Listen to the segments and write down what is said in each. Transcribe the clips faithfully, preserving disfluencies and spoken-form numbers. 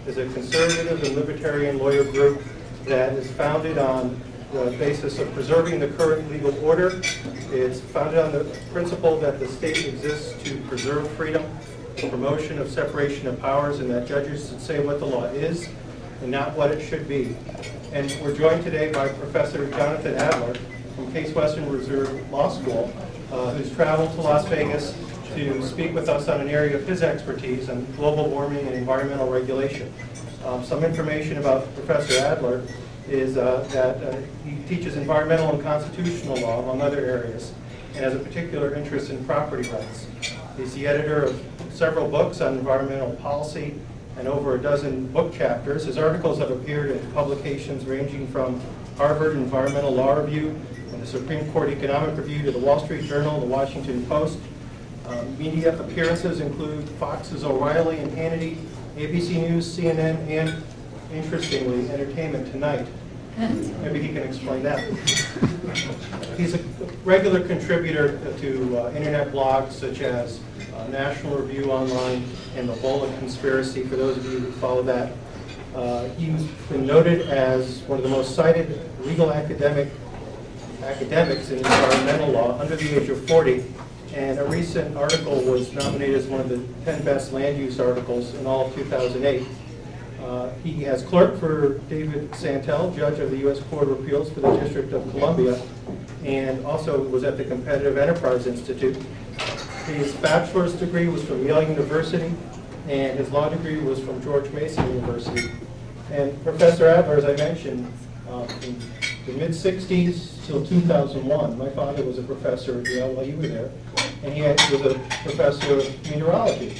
is a conservative and libertarian lawyer group that is founded on the basis of preserving the current legal order. It's founded on the principle that the state exists to preserve freedom, the promotion of separation of powers, and that judges should say what the law is and not what it should be. And we're joined today by Professor Jonathan Adler from Case Western Reserve Law School, uh, who's traveled to Las Vegas to speak with us on an area of his expertise on global warming and environmental regulation. Um, some information about Professor Adler is uh, that uh, he teaches environmental and constitutional law, among other areas, and has a particular interest in property rights. He's the editor of several books on environmental policy and over a dozen book chapters. His articles have appeared in publications ranging from Harvard Environmental Law Review and the Supreme Court Economic Review to the Wall Street Journal, the Washington Post. Um, media appearances include Fox's O'Reilly and Hannity, A B C News, C N N, and, interestingly, Entertainment Tonight. Maybe he can explain that. He's a regular contributor to uh, internet blogs such as uh, National Review Online and The Bullet Conspiracy, for those of you who follow that. Uh, he's been noted as one of the most cited legal academic academics in environmental law under the age of forty. And a recent article was nominated as one of the ten best land use articles in all of two thousand eight. Uh, he has clerked for David Santel, judge of the U S Court of Appeals for the District of Columbia, and also was at the Competitive Enterprise Institute. His bachelor's degree was from Yale University, and his law degree was from George Mason University. And Professor Adler, as I mentioned, uh, in the mid sixties till two thousand one, my father was a professor at Yale while you were there, and he had, was a professor of meteorology.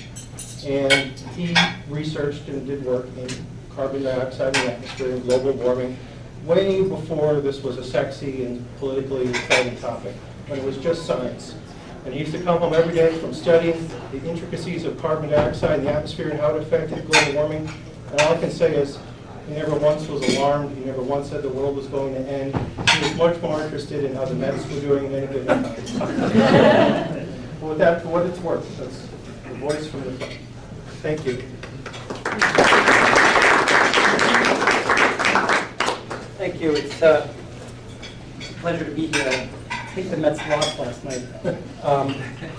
And he researched and did work in carbon dioxide in the atmosphere and global warming way before this was a sexy and politically exciting topic, when it was just science. And he used to come home every day from studying the intricacies of carbon dioxide in the atmosphere and how it affected global warming. And all I can say is, he never once was alarmed. He never once said the world was going to end. He was much more interested in how the Mets were doing than anything else. But with that, for what it's worth, that's the voice from the front. Thank you. Thank you. It's, uh, it's a pleasure to be here. I think the Mets lost last night. Um,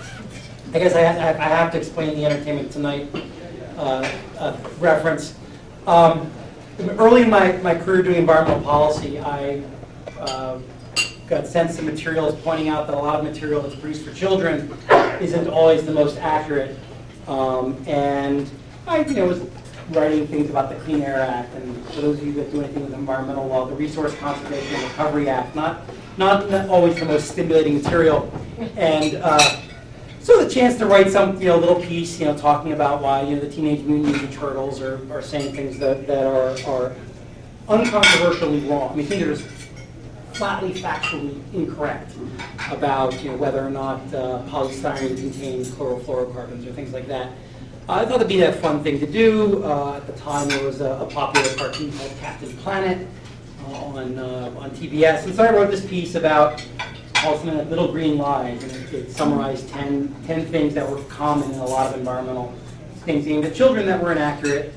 I guess I, I have to explain the Entertainment Tonight uh, uh, reference. Um, early in my, my career doing environmental policy, I uh, got sent some materials pointing out that a lot of material that's produced for children isn't always the most accurate. Um, and I you know, was writing things about the Clean Air Act, and for those of you that do anything with environmental law, the Resource Conservation and Recovery Act, not, not, not always the most stimulating material. And uh, so the chance to write some you know, little piece you know, talking about why you know, the Teenage Mutant Ninja Turtles are, are saying things that, that are, are uncontroversially wrong. I mean, things that are flatly factually incorrect about you know, whether or not uh, polystyrene contains chlorofluorocarbons or things like that. Uh, I thought it'd be a fun thing to do. Uh, at the time, there was a, a popular cartoon called Captain Planet uh, on uh, on T B S, and so I wrote this piece about called something like Little Green Lies, and it, it summarized ten, ten things that were common in a lot of environmental things aimed at children that were inaccurate.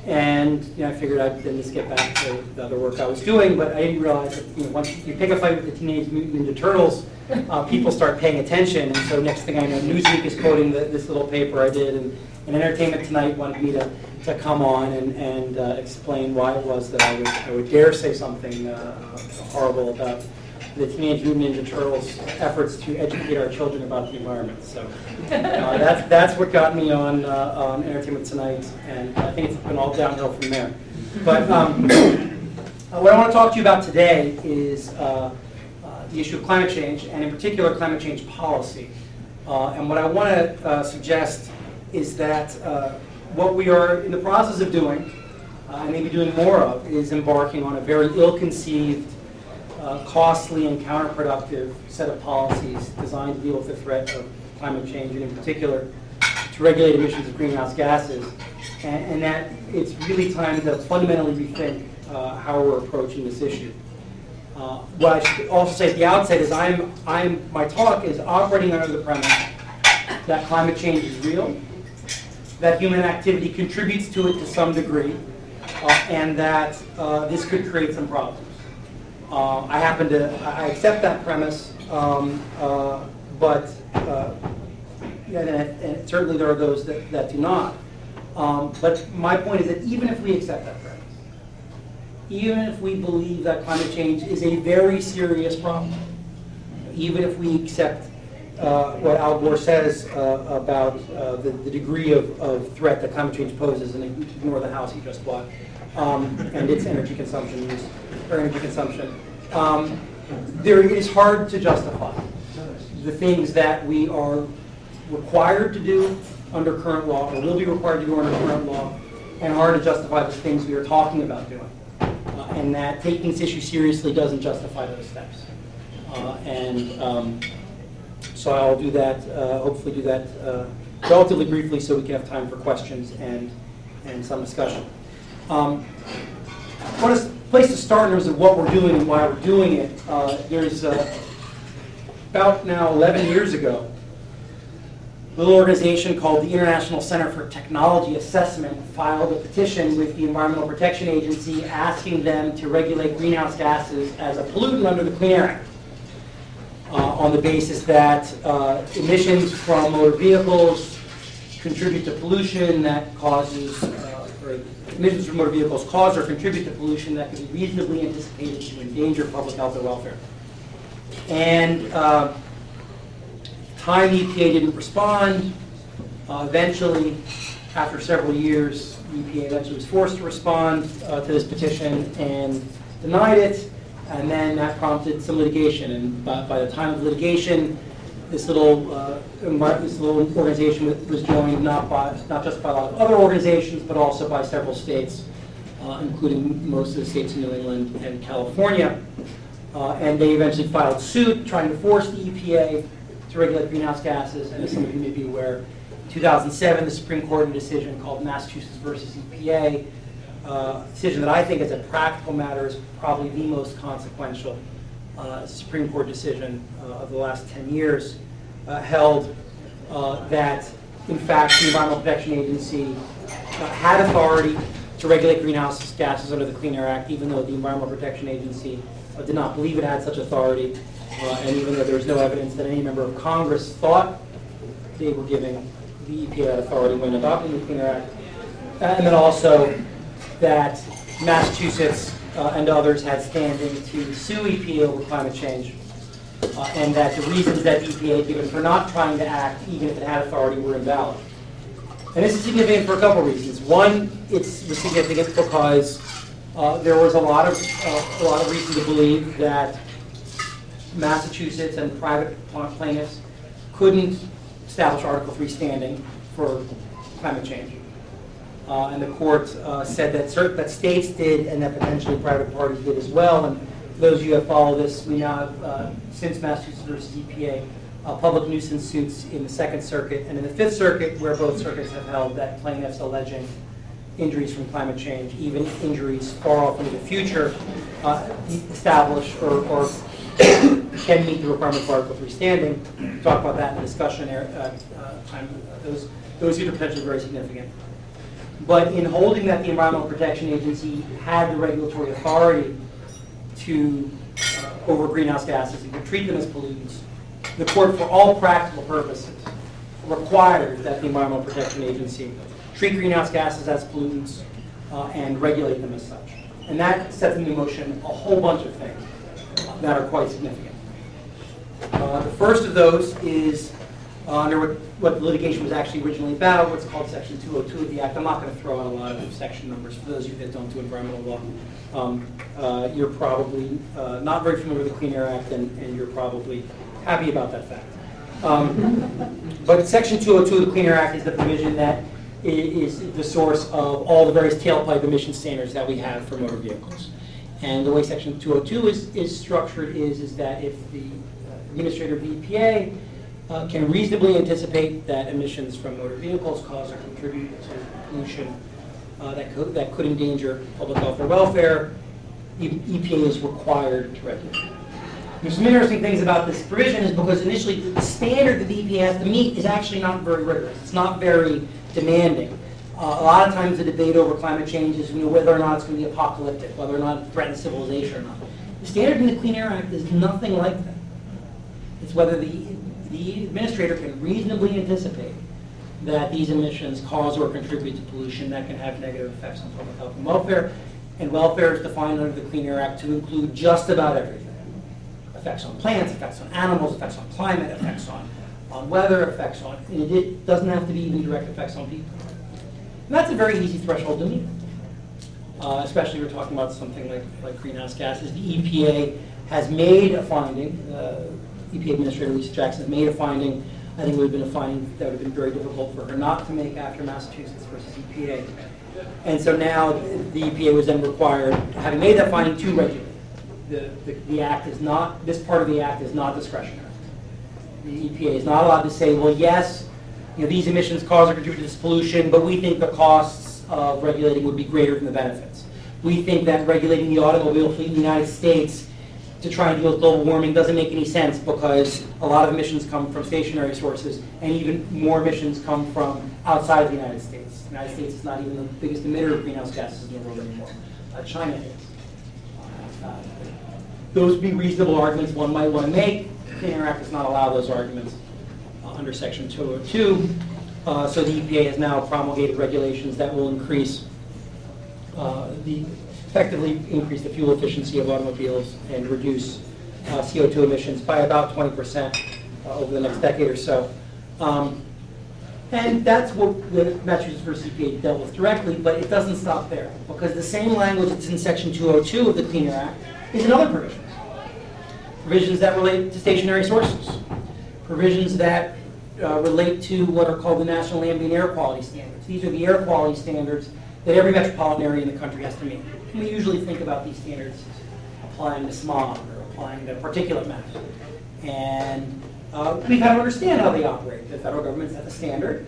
And you know, I figured I'd then just get back to the other work I was doing, but I didn't realize that you know, once you pick a fight with the Teenage Mutant Ninja Turtles, uh, people start paying attention. And so next thing I know, Newsweek is quoting the, this little paper I did, and, and Entertainment Tonight wanted me to, to come on and, and uh, explain why it was that I would, I would dare say something uh, horrible about the Teenage Mutant Ninja Turtles' efforts to educate our children about the environment. So uh, that's, that's what got me on, uh, on Entertainment Tonight, and I think it's been all downhill from there. But um, uh, what I want to talk to you about today is uh, uh, the issue of climate change, and in particular climate change policy. Uh, and what I want to uh, suggest is that uh, what we are in the process of doing, uh, and maybe doing more of, is embarking on a very ill-conceived, Uh, costly and counterproductive set of policies designed to deal with the threat of climate change, and in particular to regulate emissions of greenhouse gases, and, and that it's really time to fundamentally rethink uh, how we're approaching this issue. Uh, what I should also say at the outset is I'm, I'm, my talk is operating under the premise that climate change is real, that human activity contributes to it to some degree, uh, and that uh, this could create some problems. Uh, I happen to, I accept that premise, um, uh, but uh, yeah, and, and certainly there are those that, that do not. Um, but my point is that even if we accept that premise, even if we believe that climate change is a very serious problem, even if we accept uh, what Al Gore says uh, about uh, the, the degree of, of threat that climate change poses, and ignore the house he just bought, um, and its energy consumption use, or energy consumption, um, there, it is hard to justify the things that we are required to do under current law, or will be required to do under current law, and hard to justify the things we are talking about doing. Uh, and that taking this issue seriously doesn't justify those steps. Uh, and um, so I'll do that, uh, hopefully do that uh, relatively briefly so we can have time for questions and, and some discussion. Um, what is the place to start in terms of what we're doing and why we're doing it? Uh, there's uh, about now eleven years ago, a little organization called the International Center for Technology Assessment filed a petition with the Environmental Protection Agency asking them to regulate greenhouse gases as a pollutant under the Clean Air Act, uh, on the basis that uh, emissions from motor vehicles contribute to pollution that causes, uh, or emissions from motor vehicles cause or contribute to pollution that can be reasonably anticipated to endanger public health or welfare. And uh, time E P A didn't respond. Uh, eventually, after several years, E P A eventually was forced to respond uh, to this petition and denied it. And then that prompted some litigation. And by, by the time of litigation, this little uh, this little organization was joined not by not just by a lot of other organizations, but also by several states, uh, including most of the states in New England and California. Uh, and they eventually filed suit trying to force the E P A to regulate greenhouse gases. And as some of you may be aware, in two thousand seven, the Supreme Court in a decision called Massachusetts versus E P A, uh, a decision that I think as a practical matter is probably the most consequential uh, Supreme Court decision uh, of the last ten years, uh, held uh, that, in fact, the Environmental Protection Agency uh, had authority to regulate greenhouse gases under the Clean Air Act, even though the Environmental Protection Agency uh, did not believe it had such authority. Uh, and even though there was no evidence that any member of Congress thought they were giving the E P A that authority when adopting the Clean Air Act. Uh, and then also that Massachusetts uh, and others had standing to sue E P A over climate change. Uh, and that the reasons that E P A had given for not trying to act, even if it had authority, were invalid. And this is significant for a couple reasons. One, it's significant because uh, there was a lot of uh, a lot of reason to believe that Massachusetts and private plaintiffs couldn't establish Article three standing for climate change. Uh, and the court uh, said that, certain, that states did and that potentially private parties did as well. And for those of you who have followed this, we now have, uh, since Massachusetts versus E P A, uh, public nuisance suits in the Second Circuit and in the Fifth Circuit, where both circuits have held that plaintiffs alleging injuries from climate change, even injuries far off into the future, uh, establish or, or can meet the requirement for Article three standing. We'll talk about that in the discussion uh, uh, time. Those, those are potentially very significant. But in holding that the Environmental Protection Agency had the regulatory authority to uh, over greenhouse gases and to treat them as pollutants, the court, for all practical purposes, required that the Environmental Protection Agency treat greenhouse gases as pollutants uh, and regulate them as such. And that sets into motion a whole bunch of things that are quite significant. Uh, the first of those is uh, under what, what the litigation was actually originally about, what's called Section two oh two of the Act. I'm not going to throw out a lot of section numbers for those of you that don't do environmental law. Um, uh, you're probably uh, not very familiar with the Clean Air Act, and, and you're probably happy about that fact. Um, but Section two oh two of the Clean Air Act is the provision that is the source of all the various tailpipe emission standards that we have for motor vehicles. And the way Section two oh two is, is structured is, is that if the uh, administrator of the E P A uh, can reasonably anticipate that emissions from motor vehicles cause or contribute to pollution uh, that, could, that could endanger public health or welfare, E P A is required to regulate. There's some interesting things about this provision is because initially the standard that the E P A has to meet is actually not very rigorous. It's not very demanding. Uh, a lot of times the debate over climate change is, you know, whether or not it's going to be apocalyptic, whether or not it threatens civilization or not. The standard in the Clean Air Act is nothing like that. It's whether the, the administrator can reasonably anticipate that these emissions cause or contribute to pollution that can have negative effects on public health and welfare. And welfare is defined under the Clean Air Act to include just about everything. Effects on plants, effects on animals, effects on climate, effects on, on weather, effects on, and it doesn't have to be even direct effects on people. And that's a very easy threshold to meet, uh, especially if we're talking about something like, like greenhouse gases. The E P A has made a finding, uh, E P A Administrator Lisa Jackson has made a finding. I think it would have been a finding that would have been very difficult for her not to make after Massachusetts versus E P A. And so now the E P A was then required, having made that finding, to regulate. The, the, the act is not, this part of the act is not discretionary. The E P A is not allowed to say, well, yes, you know, these emissions cause or contribute to this pollution, but we think the costs of regulating would be greater than the benefits. We think that regulating the automobile fleet in the United States to try and deal with global warming doesn't make any sense because a lot of emissions come from stationary sources and even more emissions come from outside of the United States. The United States is not even the biggest emitter of greenhouse gases in the world anymore. Uh, China is. Uh, those would be reasonable arguments one might want to make. The Clean Air Act does not allow those arguments uh, under Section two oh two. Uh, so the E P A has now promulgated regulations that will increase uh, the effectively increase the fuel efficiency of automobiles and reduce uh, C O two emissions by about twenty percent uh, over the next decade or so. Um, and that's what the Massachusetts versus E P A dealt with directly, but it doesn't stop there, because the same language that's in Section two oh two of the Clean Air Act is in other provisions. Provisions that relate to stationary sources. Provisions that uh, relate to what are called the National Ambient Air Quality Standards. These are the air quality standards that every metropolitan area in the country has to meet. We usually think about these standards applying to smog or applying to particulate matter. And uh, we've got to understand how they operate. The federal government sets a standard,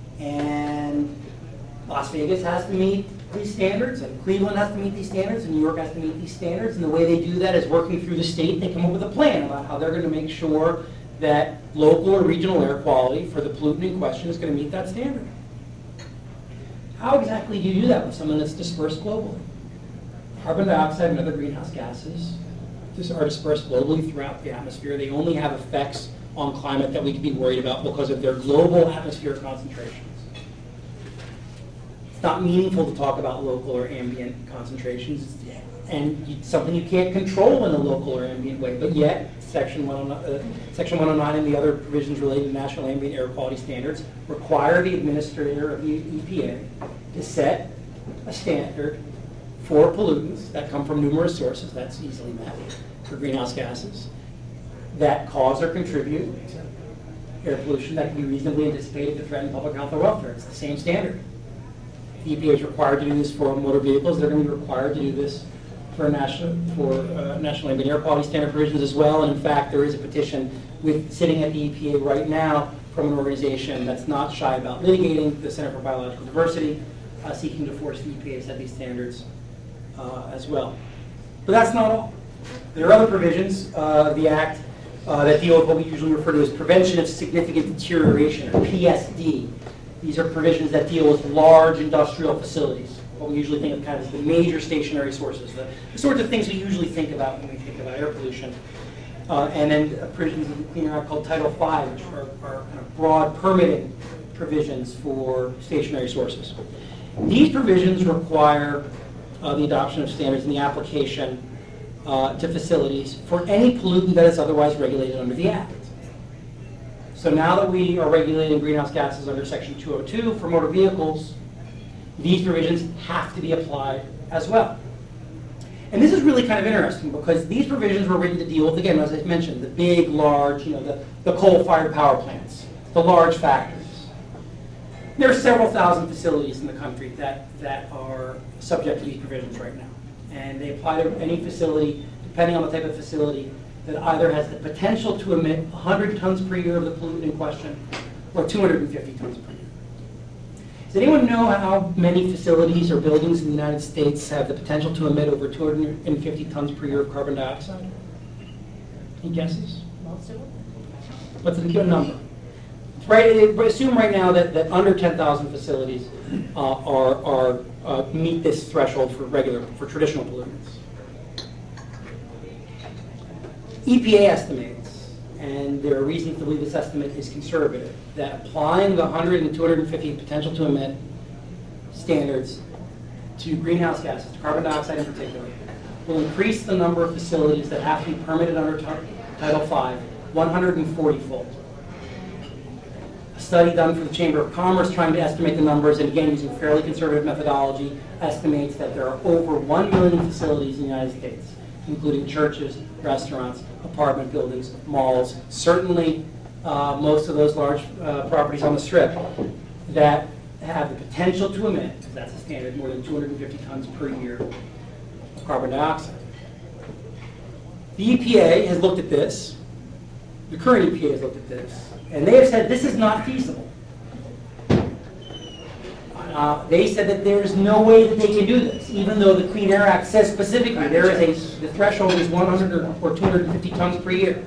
and Las Vegas has to meet these standards, and Cleveland has to meet these standards, and New York has to meet these standards. And the way they do that is working through the state. They come up with a plan about how they're going to make sure that local or regional air quality for the pollutant in question is going to meet that standard. How exactly do you do that with someone that's dispersed globally? Carbon dioxide and other greenhouse gases are dispersed globally throughout the atmosphere. They only have effects on climate that we can be worried about because of their global atmospheric concentrations. It's not meaningful to talk about local or ambient concentrations, and it's something you can't control in a local or ambient way, but yet Section one oh nine, uh, Section one oh nine and the other provisions related to National Ambient Air Quality Standards require the administrator of the E P A to set a standard for pollutants that come from numerous sources, that's easily met, for greenhouse gases, that cause or contribute air pollution that can be reasonably anticipated to threaten public health or welfare. It's the same standard. The E P A is required to do this for motor vehicles. They're going to be required to do this for national for uh, national ambient air quality standard provisions as well. And in fact, there is a petition with sitting at the E P A right now from an organization that's not shy about litigating, the Center for Biological Diversity, uh, seeking to force the E P A to set these standards uh, as well. But that's not all. There are other provisions uh, of the Act uh, that deal with what we usually refer to as prevention of significant deterioration, or P S D. These are provisions that deal with large industrial facilities, what we usually think of kind of as the major stationary sources, the, the sorts of things we usually think about when we think about air pollution. Uh, and then uh, provisions of the Clean Air Act called Title five, which are, are kind of broad permitting provisions for stationary sources. These provisions require uh, the adoption of standards and the application uh, to facilities for any pollutant that is otherwise regulated under the Act. So now that we are regulating greenhouse gases under Section two oh two for motor vehicles, these provisions have to be applied as well. And this is really kind of interesting because these provisions were written to deal with, again, as I mentioned, the big, large, you know, the, the coal-fired power plants, the large factories. There are several thousand facilities in the country that, that are subject to these provisions right now. And they apply to any facility, depending on the type of facility, that either has the potential to emit one hundred tons per year of the pollutant in question or two hundred fifty tons per year. Does anyone know how many facilities or buildings in the United States have the potential to emit over two hundred fifty tons per year of carbon dioxide? Any guesses? Most of them? What's the number? right, assume right now that, that under ten thousand facilities uh, are, are uh, meet this threshold for regular, for traditional pollutants. E P A estimates, and there are reasons to believe this estimate is conservative, that applying the one hundred and two hundred fifty potential to emit standards to greenhouse gases, to carbon dioxide in particular, will increase the number of facilities that have to be permitted under Title five one hundred forty fold. A study done for the Chamber of Commerce trying to estimate the numbers, and again using fairly conservative methodology, estimates that there are over one million facilities in the United States, including churches, restaurants, apartment buildings, malls, certainly uh, most of those large uh, properties on the Strip, that have the potential to emit, because that's the standard, more than two hundred fifty tons per year of carbon dioxide. The E P A has looked at this, the current E P A has looked at this, and they have said this is not feasible. Uh, they said that there's no way that they can do this, even though the Clean Air Act says specifically there is a, the threshold is one hundred or two hundred fifty tons per year.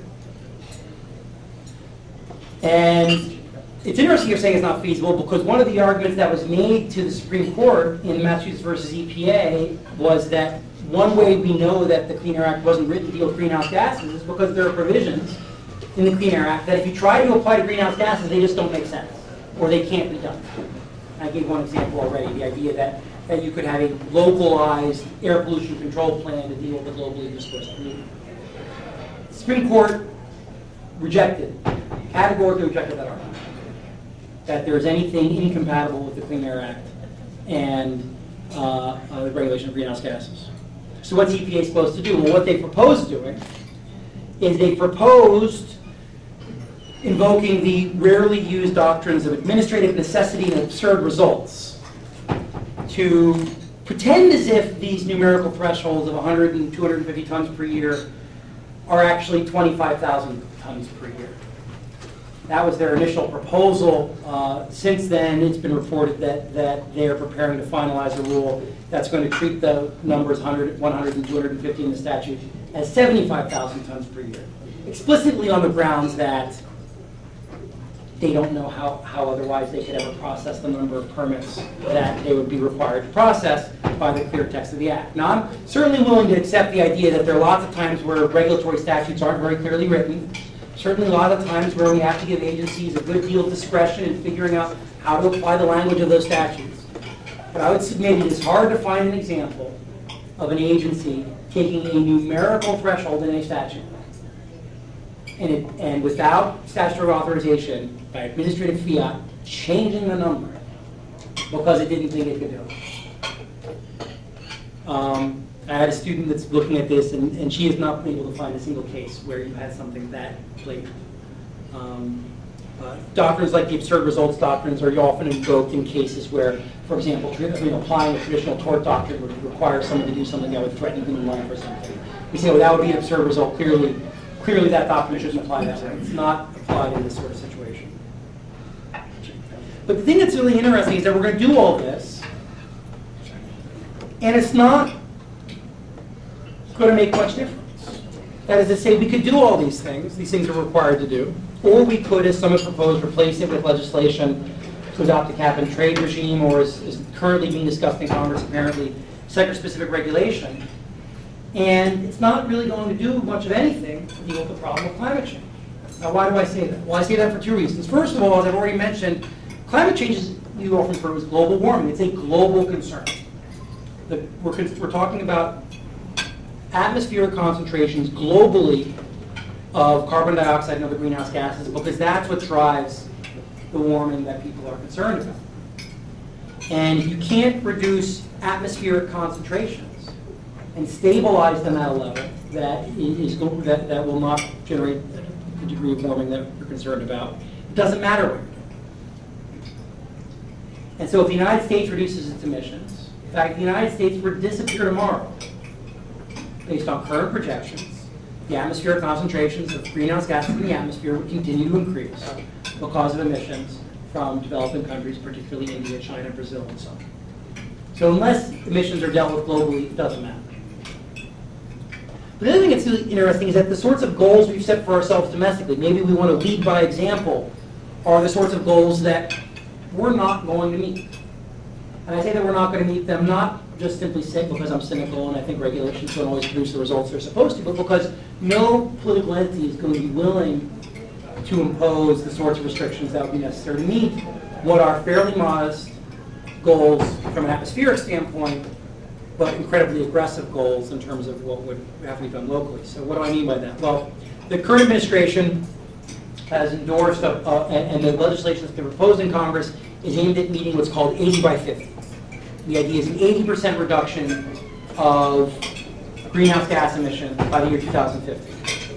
And it's interesting you're saying it's not feasible, because one of the arguments that was made to the Supreme Court in Massachusetts versus E P A was that one way we know that the Clean Air Act wasn't written to deal with greenhouse gases is because there are provisions in the Clean Air Act that if you try to apply to greenhouse gases, they just don't make sense, or they can't be done. I gave one example already, the idea that, that you could have a localized air pollution control plan to deal with the globally dispersed pollutant. The Supreme Court rejected, categorically rejected that argument, that there's anything incompatible with the Clean Air Act and uh, uh, the regulation of greenhouse gases. So what's E P A supposed to do? Well, what they proposed doing is they proposed invoking the rarely used doctrines of administrative necessity and absurd results to pretend as if these numerical thresholds of one hundred and two hundred fifty tons per year are actually twenty-five thousand tons per year. That was their initial proposal. Uh, since then, it's been reported that, that they're preparing to finalize a rule that's going to treat the numbers one hundred, one hundred, and two hundred fifty in the statute as seventy-five thousand tons per year, explicitly on the grounds that they don't know how, how otherwise they could ever process the number of permits that they would be required to process by the clear text of the Act. Now, I'm certainly willing to accept the idea that there are lots of times where regulatory statutes aren't very clearly written. Certainly a lot of times where we have to give agencies a good deal of discretion in figuring out how to apply the language of those statutes. But I would submit it is hard to find an example of an agency taking a numerical threshold in a statute and, it, and without statutory authorization, by administrative fiat, changing the number because it didn't think it could do it. Um, I had a student that's looking at this, and, and she has not been able to find a single case where you had something that blatant. Um, uh, doctrines like the absurd results doctrines are often invoked in cases where, for example, you know, applying a traditional tort doctrine would require someone to do something that would threaten human life or something. We say, well, that would be an absurd result. Clearly, clearly that doctrine shouldn't apply that way. It's not applied in this sort of situation. But the thing that's really interesting is that we're going to do all this, and it's not going to make much difference. That is to say, we could do all these things, these things are required to do, or we could, as some have proposed, replace it with legislation to adopt a cap-and-trade regime, or as is currently being discussed in Congress, apparently, sector-specific regulation. And it's not really going to do much of anything to deal with the problem of climate change. Now, why do I say that? Well, I say that for two reasons. First of all, as I've already mentioned, climate change is, you often refer to as global warming. It's a global concern. The, we're, we're talking about atmospheric concentrations globally of carbon dioxide and other greenhouse gases, because that's what drives the warming that people are concerned about. And if you can't reduce atmospheric concentrations and stabilize them at a level that is that, that will not generate the degree of warming that we're concerned about, it doesn't matter what you're doing. And so if the United States reduces its emissions, in fact, if the United States were to disappear tomorrow, based on current projections, the atmospheric concentrations of greenhouse gases in the atmosphere would continue to increase because of emissions from developing countries, particularly India, China, Brazil, and so on. So unless emissions are dealt with globally, it doesn't matter. But the other thing that's really interesting is that the sorts of goals we've set for ourselves domestically, maybe we want to lead by example are the sorts of goals that we're not going to meet. And I say that we're not going to meet them not just simply say because I'm cynical and I think regulations don't always produce the results they're supposed to, but because no political entity is going to be willing to impose the sorts of restrictions that would be necessary to meet what are fairly modest goals from an atmospheric standpoint, but incredibly aggressive goals in terms of what would have to be done locally. So what do I mean by that? Well, the current administration has endorsed, a, uh, and, and the legislation that's been proposed in Congress is aimed at meeting what's called eighty by fifty. The idea is an eighty percent reduction of greenhouse gas emissions by the year two thousand fifty.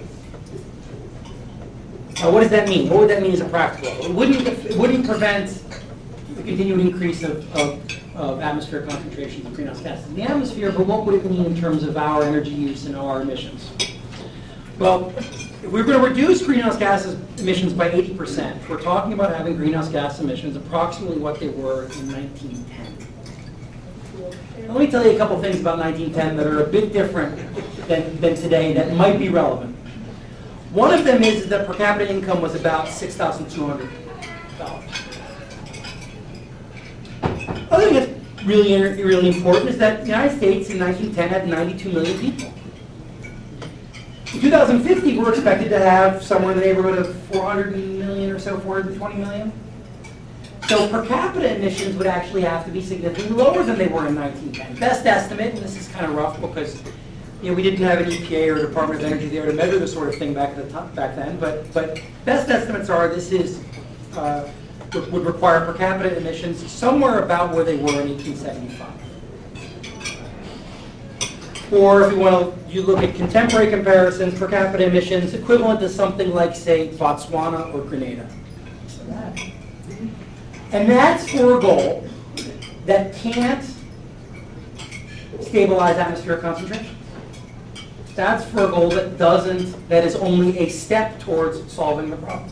Now, what does that mean? What would that mean as a practical? It wouldn't, it wouldn't prevent the continued increase of, of, of atmospheric concentrations of greenhouse gases in the atmosphere, but what would it mean in terms of our energy use and our emissions? Well, if we're going to reduce greenhouse gas emissions by eighty percent, we're talking about having greenhouse gas emissions approximately what they were in nineteen ten. Now, let me tell you a couple things about nineteen ten that are a bit different than, than today that might be relevant. One of them is that per capita income was about six thousand two hundred dollars. Other thing that's really, really important is that the United States in nineteen ten had ninety-two million people. In two thousand fifty, we're expected to have somewhere in the neighborhood of four hundred million or so, four hundred twenty million. So per capita emissions would actually have to be significantly lower than they were in nineteen ten. Best estimate, and this is kind of rough because you know, we didn't have an E P A or a Department of Energy there to measure this sort of thing back, at the top, back then, but, but best estimates are this is, uh, would, would require per capita emissions somewhere about where they were in eighteen seventy-five. Or if you want to you look at contemporary comparisons, per capita emissions equivalent to something like, say, Botswana or Grenada. And that's for a goal that can't stabilize atmospheric concentration. That's for a goal that doesn't, that is only a step towards solving the problem.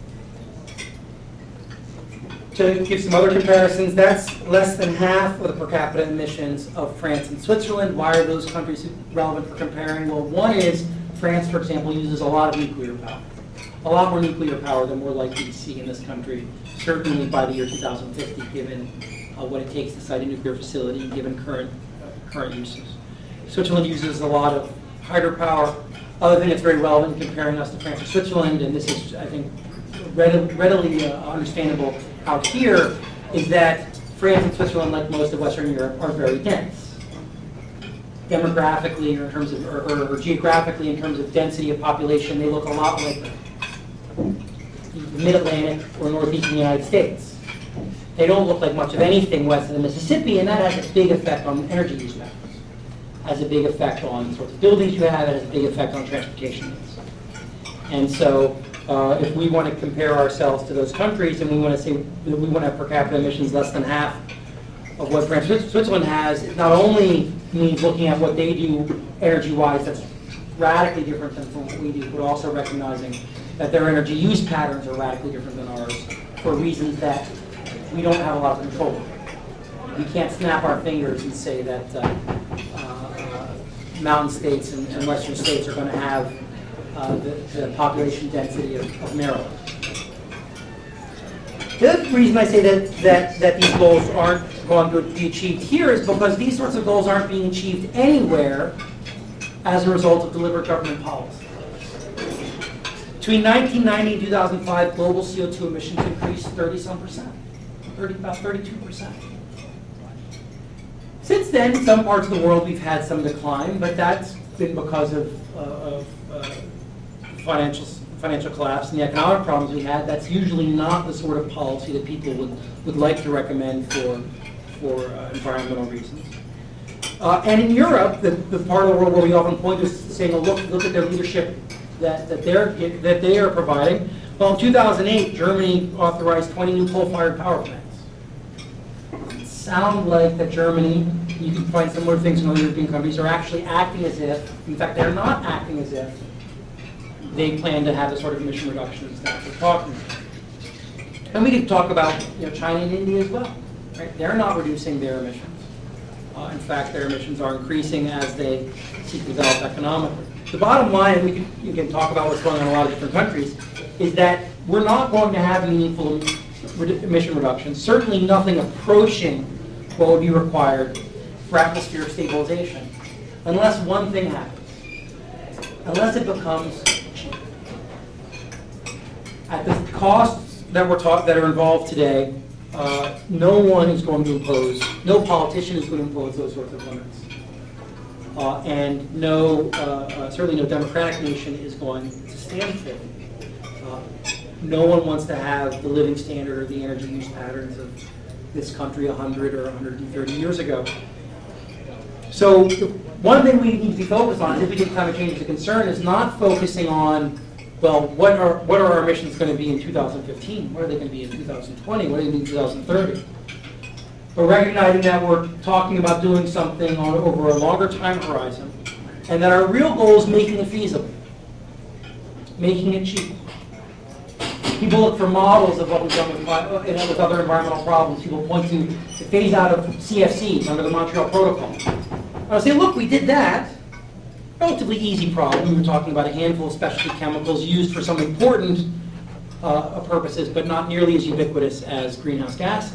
To give some other comparisons, that's less than half of the per capita emissions of France and Switzerland. Why are those countries relevant for comparing? Well, one is France, for example, uses a lot of nuclear power. A lot more nuclear power than we're likely to see in this country, certainly by the year two thousand fifty, given uh, what it takes to site a nuclear facility, given current, uh, current uses. Switzerland uses a lot of hydropower. Other thing that's very relevant in comparing us to France and Switzerland, and this is, I think, readily, readily uh, understandable out here, is that France and Switzerland, like most of Western Europe, are very dense. Demographically, or in terms of, or, or, or geographically, in terms of density of population, they look a lot like the Mid-Atlantic or Northeastern United States. They don't look like much of anything west of the Mississippi, and that has a big effect on energy use patterns. Has a big effect on the sorts of buildings you have, it has a big effect on transportation needs. And so, uh, if we want to compare ourselves to those countries, and we want to say that we want to have per capita emissions less than half of what France and Switzerland has, it not only means looking at what they do energy-wise that's radically different than from what we do, but also recognizing that their energy use patterns are radically different than ours for reasons that we don't have a lot of control over. We can't snap our fingers and say that uh, uh, mountain states and, and western states are going to have uh, the, the population density of, of Maryland. The other reason I say that, that, that these goals aren't going to be achieved here is because these sorts of goals aren't being achieved anywhere as a result of deliberate government policy. Between nineteen ninety and two thousand five, global C O two emissions increased thirty some percent, thirty, about thirty-two percent. Since then, in some parts of the world, we've had some decline, but that's been because of, uh, of uh, financial, financial collapse and the economic problems we had. That's usually not the sort of policy that people would, would like to recommend for, for uh, environmental reasons. Uh, and in Europe, the, the part of the world where we often point to saying, oh, look, look at their leadership that, that, they're, that they are providing. Well, in two thousand eight, Germany authorized twenty new coal-fired power plants. Sound like that Germany, you can find similar things in other European countries, are actually acting as if, in fact, they're not acting as if they plan to have the sort of emission reductions that we're talking about. And we could talk about you know, China and India as well. Right? They're not reducing their emissions. Uh, in fact, their emissions are increasing as they seek to develop economically. The bottom line, and we can, you can talk about what's going on in a lot of different countries, is that we're not going to have meaningful emission reductions, certainly nothing approaching what would be required for atmospheric stabilization, unless one thing happens. Unless it becomes cheap. At the costs that we're taught that are involved today, uh, no one is going to impose, no politician is going to impose those sorts of limits. Uh, and no, uh, uh, certainly no democratic nation is going to stand for it. Uh, no one wants to have the living standard or the energy use patterns of this country one hundred or one hundred thirty years ago. So one thing we need to be focused on, if we take climate change as a concern, is not focusing on, well, what are, what are our emissions going to be in two thousand fifteen? What are they going to be in two thousand twenty? What are they going to be in two thousand thirty? But recognizing that we're talking about doing something on, over a longer time horizon, and that our real goal is making it feasible, making it cheap. People look for models of what we've done with, with other environmental problems. People point to the phase out of C F Cs under the Montreal Protocol. I'll say, look, we did that. Relatively easy problem. We were talking about a handful of specialty chemicals used for some important uh, purposes, but not nearly as ubiquitous as greenhouse gases.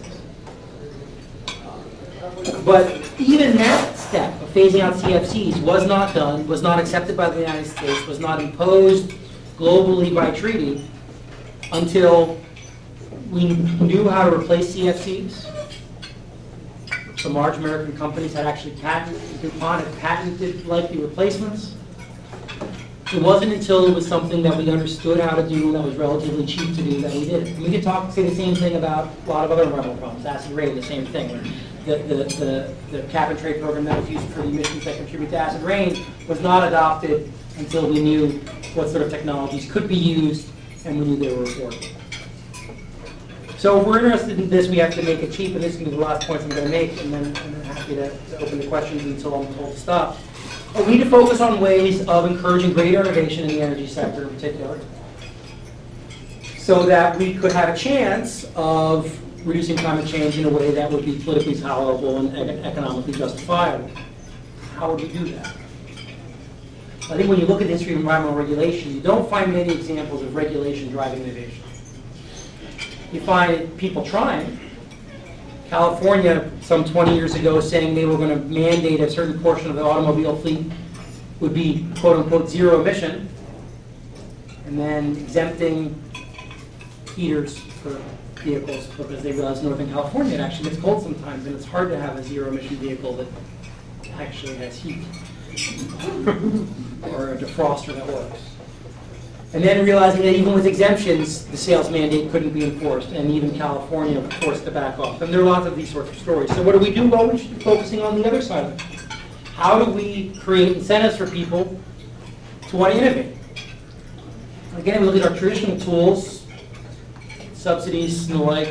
But even that step of phasing out C F Cs was not done, was not accepted by the United States, was not imposed globally by treaty until we knew how to replace C F Cs. Some large American companies had actually patented, DuPont had patented likely replacements. It wasn't until it was something that we understood how to do, that was relatively cheap to do, that we did it. And we could talk, say the same thing about a lot of other environmental problems. Acid rain, the same thing. The, the, the, the cap and trade program that was used for the emissions that contribute to acid rain was not adopted until we knew what sort of technologies could be used and we knew they were affordable. So if we're interested in this, we have to make it cheap, and this is going to be the last points I'm going to make, and then I'm happy to, to open the questions until I'm told to stop. But we need to focus on ways of encouraging greater innovation in the energy sector in particular, so that we could have a chance of reducing climate change in a way that would be politically tolerable and economically justifiable. How would we do that? I think when you look at the history of environmental regulation, you don't find many examples of regulation driving innovation. You find people trying. California, some twenty years ago, saying they were going to mandate a certain portion of the automobile fleet would be quote-unquote zero emission, and then exempting heaters for vehicles because they realized Northern California, it actually gets cold sometimes, and it's hard to have a zero-emission vehicle that actually has heat or a defroster that works. And then realizing that even with exemptions, the sales mandate couldn't be enforced, and even California was forced to back off. And there are lots of these sorts of stories. So what do we do? Well, we should be focusing on the other side of it. How do we create incentives for people to want to innovate? Again, we look at our traditional tools, subsidies and the like.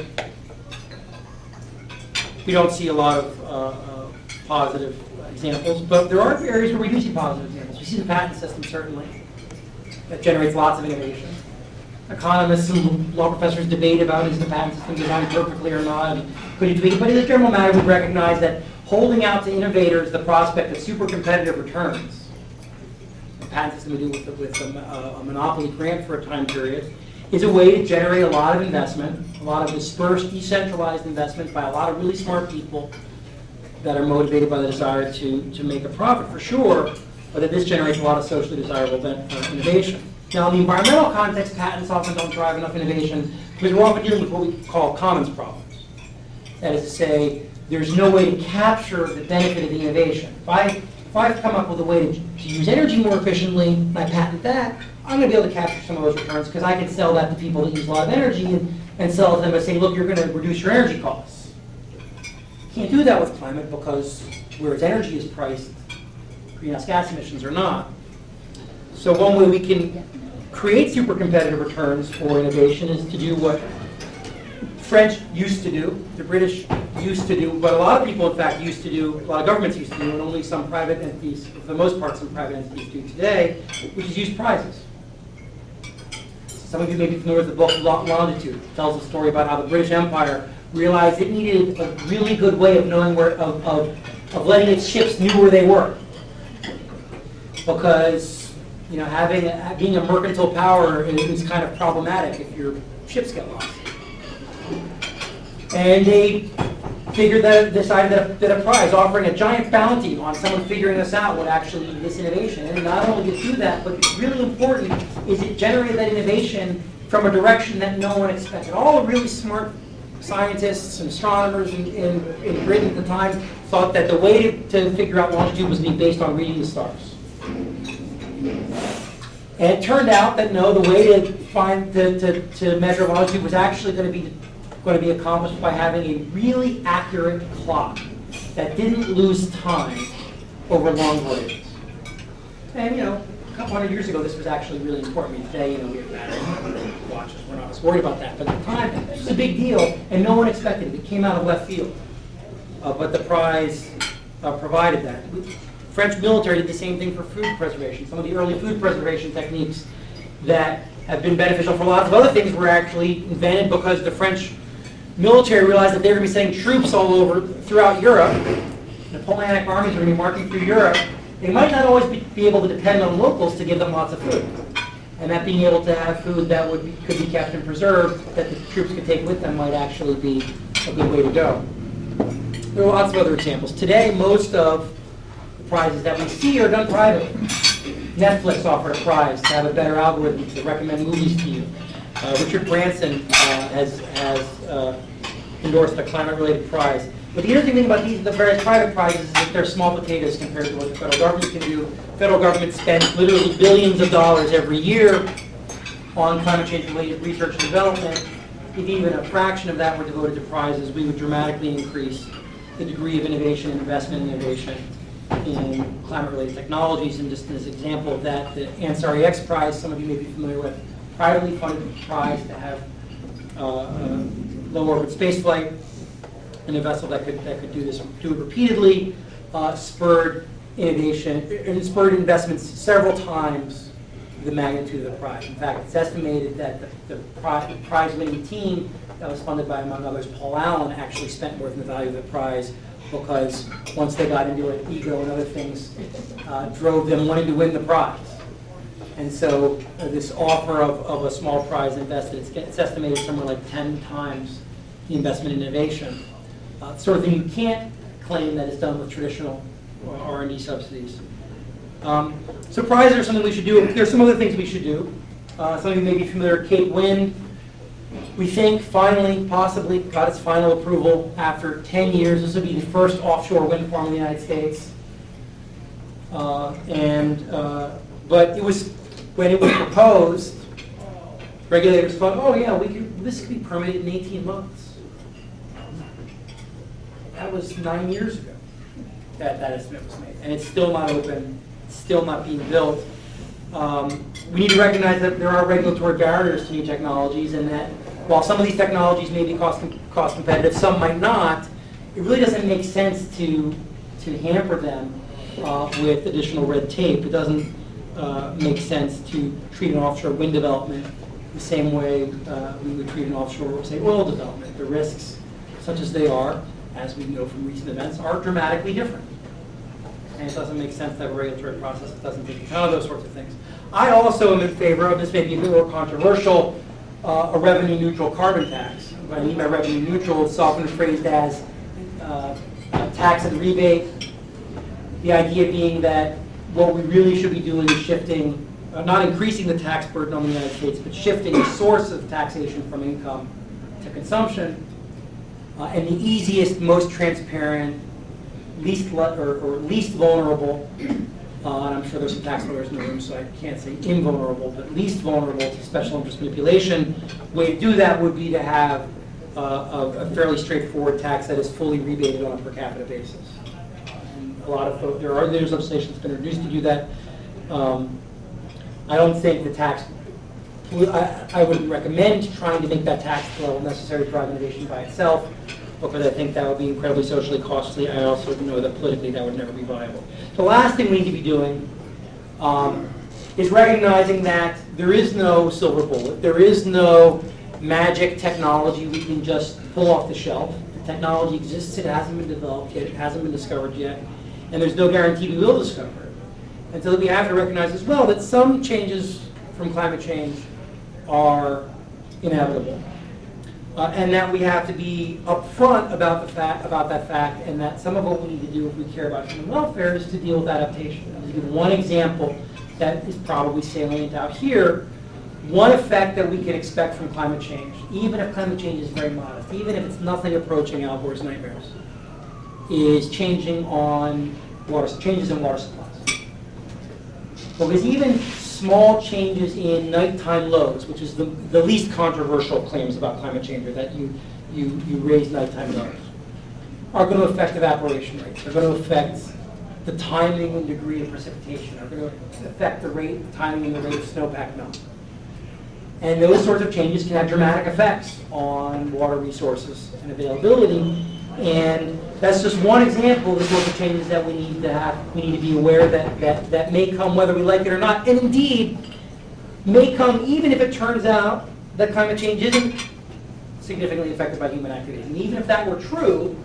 We don't see a lot of uh, uh, positive examples, but there are areas where we do see positive examples. We see the patent system, certainly. That generates lots of innovation. Economists and law professors debate about is the patent system designed perfectly or not, and could you tweak it? But in a general matter, we recognize that holding out to innovators the prospect of super competitive returns, the patent system we do with, the, with a, a monopoly grant for a time period, is a way to generate a lot of investment, a lot of dispersed, decentralized investment by a lot of really smart people that are motivated by the desire to, to make a profit, for sure, but that this generates a lot of socially desirable uh, innovation. Now, in the environmental context, patents often don't drive enough innovation because we're often dealing with what we call commons problems. That is to say, there's no way to capture the benefit of the innovation. If I, if I come up with a way to, to use energy more efficiently, and I patent that, I'm going to be able to capture some of those returns because I can sell that to people that use a lot of energy and, and sell to them by saying, look, you're going to reduce your energy costs. You can't do that with climate because whereas energy is priced, greenhouse gas emissions are not. So one way we can create super competitive returns for innovation is to do what French used to do, the British used to do, but a lot of people in fact used to do, a lot of governments used to do, and only some private entities, for the most part some private entities do today, which is use prizes. Some of you may be familiar with the book Longitude. It tells a story about how the British Empire realized it needed a really good way of knowing where, of, of of letting its ships knew where they were. Because, you know, having a, being a mercantile power is kind of problematic if your ships get lost. And they figured that, decided that, that a prize, offering a giant bounty on someone figuring this out, would actually lead this innovation. And not only did it do that, but it's really important is it generated that innovation from a direction that no one expected. All the really smart scientists and astronomers in, in, in Britain at the time thought that the way to, to figure out longitude was to be based on reading the stars. And it turned out that no, the way to find to, to, to measure longitude was actually going to be going to be accomplished by having a really accurate clock that didn't lose time over long voyages. And you know, a couple hundred years ago, this was actually really important. I mean, today, you know, we have battery watches. We're not as worried about that. But at the time, this was a big deal, and no one expected it. It came out of left field. Uh, but the prize uh, provided that. French military did the same thing for food preservation. Some of the early food preservation techniques that have been beneficial for lots of other things were actually invented because the French military realized that they were going to be sending troops all over throughout Europe. Napoleonic armies were going to be marching through Europe. They might not always be, be able to depend on locals to give them lots of food. And that being able to have food that would be, could be kept and preserved, that the troops could take with them, might actually be a good way to go. There are lots of other examples. Today, most of the prizes that we see are done privately. Netflix offered a prize to have a better algorithm to recommend movies to you. Uh, Richard Branson uh, has, has uh, endorsed a climate-related prize. But the interesting thing about these, the various private prizes, is that they're small potatoes compared to what the federal government can do. The federal government spends literally billions of dollars every year on climate change-related research and development. If even a fraction of that were devoted to prizes, we would dramatically increase the degree of innovation and investment in innovation in climate-related technologies. And just as an example of that, the Ansari X Prize, some of you may be familiar with, privately funded prize to have uh, uh, low orbit space flight, and a vessel that could that could do this do it repeatedly, uh, spurred innovation and spurred investments several times the magnitude of the prize. In fact, it's estimated that the, the prize-winning team that was funded by, among others, Paul Allen, actually spent more than the value of the prize because once they got into it, ego and other things uh, drove them wanting to win the prize. And so uh, this offer of, of a small prize invested, it's, it's estimated somewhere like ten times the investment in innovation. Uh, sort of thing you can't claim that is done with traditional R and D subsidies. Um, so prizes are something we should do. There's some other things we should do. Uh, some of you may be familiar with Cape Wind. We think finally, possibly, got its final approval after ten years. This will be the first offshore wind farm in the United States. Uh, and uh, but it was when it was proposed, regulators thought, oh yeah, we could, this could be permitted in eighteen months. That was nine years ago that that estimate was made. And it's still not open, it's still not being built. Um, we need to recognize that there are regulatory barriers to new technologies, and that while some of these technologies may be cost, cost competitive, some might not, it really doesn't make sense to, to hamper them uh, with additional red tape. It doesn't uh, make sense to treat an offshore wind development the same way uh, we would treat an offshore, say, oil development. The risks, such as they are, as we know from recent events, are dramatically different. And it doesn't make sense to have a regulatory process that doesn't take account of those sorts of things. I also am in favor of, this may be a bit more controversial, uh, a revenue-neutral carbon tax. What I mean by revenue-neutral, it's often phrased as uh, a tax and rebate. The idea being that what we really should be doing is shifting, uh, not increasing the tax burden on the United States, but shifting the source of taxation from income to consumption. Uh, and the easiest, most transparent, least le or, or least vulnerable, uh, and I'm sure there's some tax lawyers in the room, so I can't say invulnerable, but least vulnerable to special interest manipulation. Way to do that would be to have uh, a, a fairly straightforward tax that is fully rebated on a per capita basis. And a lot of folks, there are there's legislation that's been introduced to do that. Um, I don't think the tax. I, I wouldn't recommend trying to make that tax level necessary to drive innovation by itself, because I think that would be incredibly socially costly. I also know that politically that would never be viable. The last thing we need to be doing um, is recognizing that there is no silver bullet. There is no magic technology we can just pull off the shelf. The technology exists, it hasn't been developed yet, it hasn't been discovered yet, and there's no guarantee we will discover it. And so we have to recognize as well that some changes from climate change are inevitable. Uh, and that we have to be upfront about the fact, about that fact, and that some of what we need to do if we care about human welfare is to deal with adaptation. I'll give one example that is probably salient out here. One effect that we can expect from climate change, even if climate change is very modest, even if it's nothing approaching Al Gore's nightmares, is changing on water, changes in water supplies. Because even small changes in nighttime loads, which is the, the least controversial claims about climate change, are that you, you, you raise nighttime loads, are going to affect evaporation rates, are going to affect the timing and degree of precipitation, are going to affect the rate, timing and the rate of snowpack melt. And those sorts of changes can have dramatic effects on water resources and availability. And that's just one example of the sorts of changes that we need to have. We need to be aware that, that, that may come whether we like it or not. And indeed, may come even if it turns out that climate change isn't significantly affected by human activity. And even if that were true,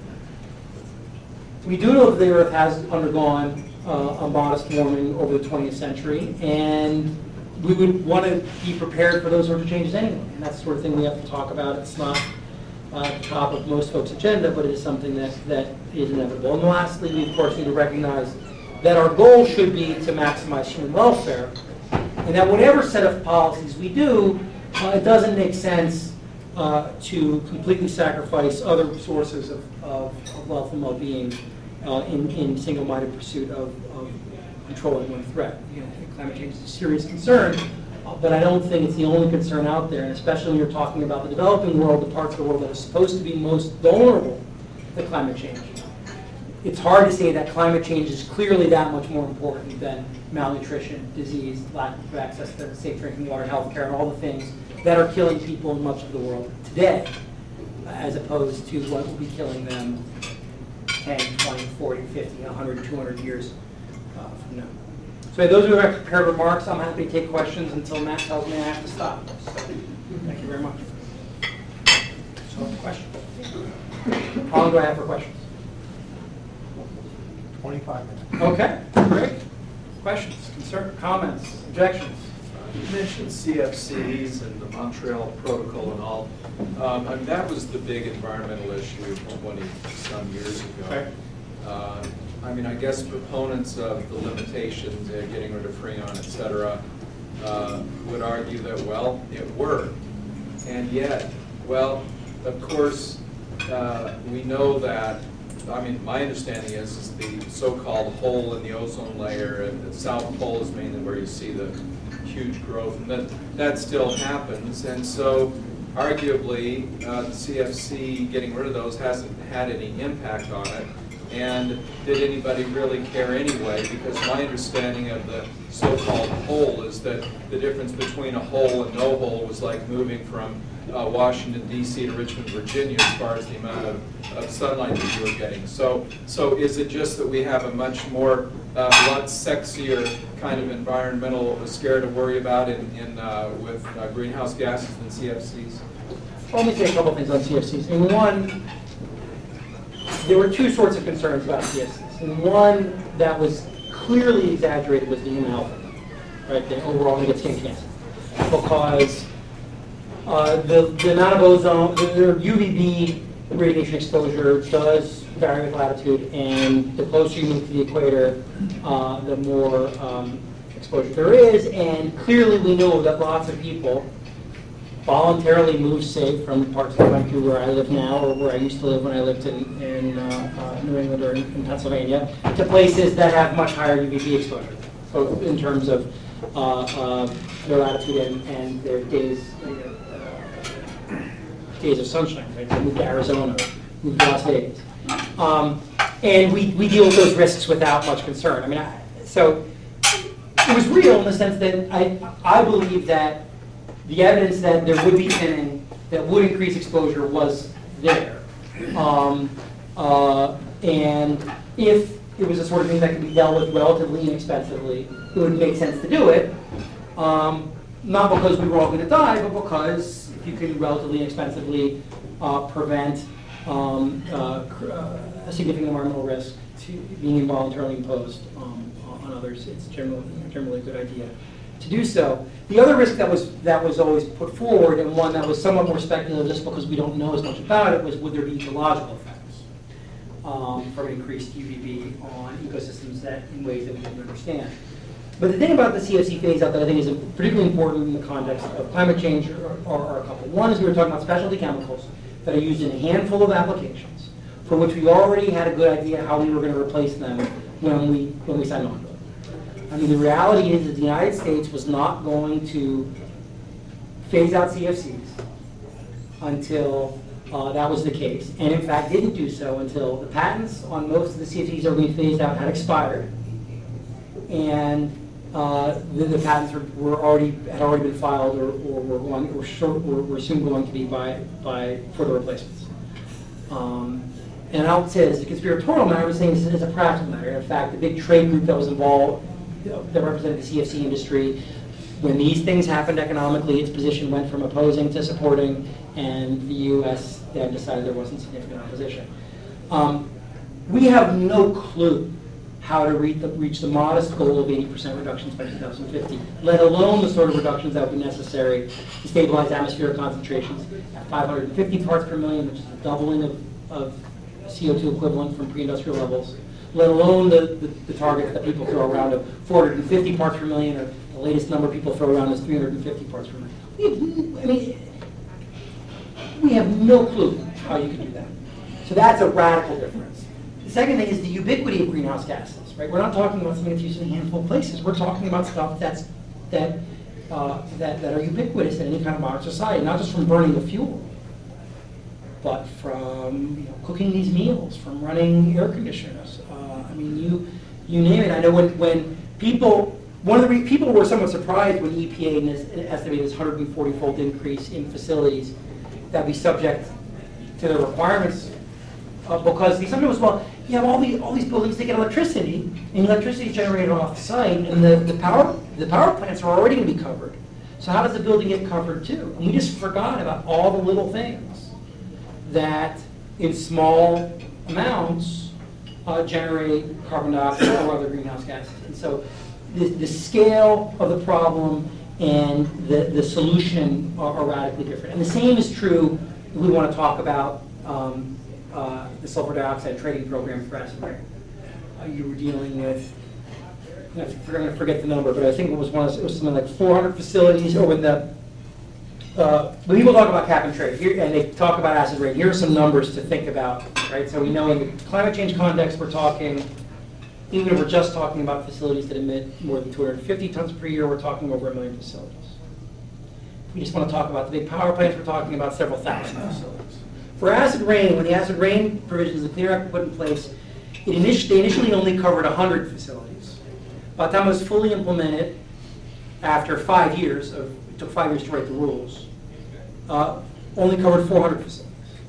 we do know that the Earth has undergone uh, a modest warming over the twentieth century. And we would want to be prepared for those sorts of changes anyway. And that's the sort of thing we have to talk about. It's not Uh, at the top of most folks' agenda, but it is something that, that is inevitable. And lastly, we of course need to recognize that our goal should be to maximize human welfare, and that whatever set of policies we do, uh, it doesn't make sense uh, to completely sacrifice other sources of, of, of wealth and well-being uh, in, in single-minded pursuit of, of controlling one threat. You know, climate change is a serious concern, but I don't think it's the only concern out there, and especially when you're talking about the developing world, the parts of the world that are supposed to be most vulnerable to climate change. It's hard to say that climate change is clearly that much more important than malnutrition, disease, lack of access to safe drinking water, health care, and all the things that are killing people in much of the world today, as opposed to what will be killing them ten, twenty, forty, fifty, one hundred, two hundred years uh, from now. So those are my prepared remarks. I'm happy to take questions until Matt tells me I have to stop. So, thank you very much. So, questions? How long do I have for questions? twenty-five minutes. Okay, great. Questions, concerns, comments, objections? You mentioned C F Cs and the Montreal Protocol and all. Um, I mean, that was the big environmental issue twenty-some years ago. Okay. Uh, I mean, I guess proponents of the limitations, uh, getting rid of Freon, et cetera, uh, would argue that, well, it worked. And yet, well, of course, uh, we know that, I mean, my understanding is, is the so-called hole in the ozone layer, and the South Pole is mainly where you see the huge growth, and that, that still happens. And so, arguably, uh, the C F C, getting rid of those, hasn't had any impact on it. And did anybody really care anyway? Because my understanding of the so-called hole is that the difference between a hole and no hole was like moving from uh, Washington, D C to Richmond, Virginia, as far as the amount of, of sunlight that you were getting. So, so is it just that we have a much more, uh, lot sexier kind of environmental scare to worry about in, in uh, with uh, greenhouse gases than C F Cs? Well, let me say a couple things on C F Cs. And one, there were two sorts of concerns about C F Cs. And one that was clearly exaggerated was the human health, right? The overall negative skin cancer. Because uh, the, the amount of ozone, the U V B radiation exposure does vary with latitude, and the closer you move to the equator, uh, the more um, exposure there is. And clearly we know that lots of people voluntarily move, say, from parts of the country where I live now, or where I used to live when I lived in, in uh, uh, New England or in, in Pennsylvania, to places that have much higher U V B exposure, both in terms of uh, uh, their latitude and, and their days, uh, days of sunshine. Right? They move to Arizona, move to Las Vegas. Um, and we, we deal with those risks without much concern. I mean, I, so it was real in the sense that I, I believe that the evidence that there would be thinning that would increase exposure was there. Um, uh, and if it was a sort of thing that could be dealt with relatively inexpensively, it would make sense to do it. Um, not because we were all going to die, but because if you can relatively inexpensively uh, prevent um, uh, cr- uh, a significant environmental risk to being involuntarily imposed um, on others, it's generally, generally a good idea to do so. The other risk that was that was always put forward, and one that was somewhat more speculative just because we don't know as much about it, was would there be ecological effects um, from increased U V B on ecosystems that in ways that we didn't understand. But the thing about the C F C phase out that I think is particularly important in the context of climate change are, are, are a couple. One is we were talking about specialty chemicals that are used in a handful of applications for which we already had a good idea how we were going to replace them when we when we signed on to it. I mean, the reality is that the United States was not going to phase out C F Cs until uh, that was the case, and in fact didn't do so until the patents on most of the C F Cs that were being phased out had expired, and uh, the, the patents were, were already had already been filed or, or were going or short, were, were soon going to be by by for the replacements. Um, and I don't say this as a conspiratorial matter, I'm saying this as a practical matter. In fact, the big trade group that was involved, that represented the C F C industry, when these things happened economically, its position went from opposing to supporting, and the U S then decided there wasn't significant opposition. Um, we have no clue how to reach the, reach the modest goal of eighty percent reductions by two thousand fifty, let alone the sort of reductions that would be necessary to stabilize atmospheric concentrations at five hundred fifty parts per million, which is a doubling of, of C O two equivalent from pre-industrial levels, let alone the, the, the target that people throw around of four hundred fifty parts per million, or the latest number people throw around is three hundred fifty parts per million. We have, I mean, we have no clue how you can do that. So that's a radical difference. The second thing is the ubiquity of greenhouse gases, right? We're not talking about something that's used in a handful of places. We're talking about stuff that's, that, uh, that, that are ubiquitous in any kind of modern society, not just from burning the fuel, but from you know, cooking these meals, from running air conditioners. Uh, I mean, you you name it. I know when, when people, one of the re people were somewhat surprised when E P A estimated this one hundred forty fold increase in facilities that be subject to the requirements, uh, because the assumption was, well, you have all these all these buildings that get electricity, and electricity is generated off the site, and the, the power the power plants are already going to be covered. So how does the building get covered too? And we just forgot about all the little things that in small amounts uh, generate carbon dioxide or other greenhouse gases. And so the, the scale of the problem and the, the solution are, are radically different. And the same is true if we want to talk about um, uh, the sulfur dioxide trading program for acid rain. Uh, you were dealing with, I'm going to forget the number, but I think it was one of, it was something like four hundred facilities, or when the Uh, when people talk about cap and trade, here, and they talk about acid rain, here are some numbers to think about, right? So we know in the climate change context, we're talking, even if we're just talking about facilities that emit more than two hundred fifty tons per year, we're talking over a million facilities. If we just want to talk about the big power plants, we're talking about several thousand facilities. For acid rain, when the acid rain provisions of the Clean Air Act were put in place, it initially, they initially only covered one hundred facilities. By the time it was fully implemented, after five years of took five years to write the rules, uh, only covered four hundred facilities.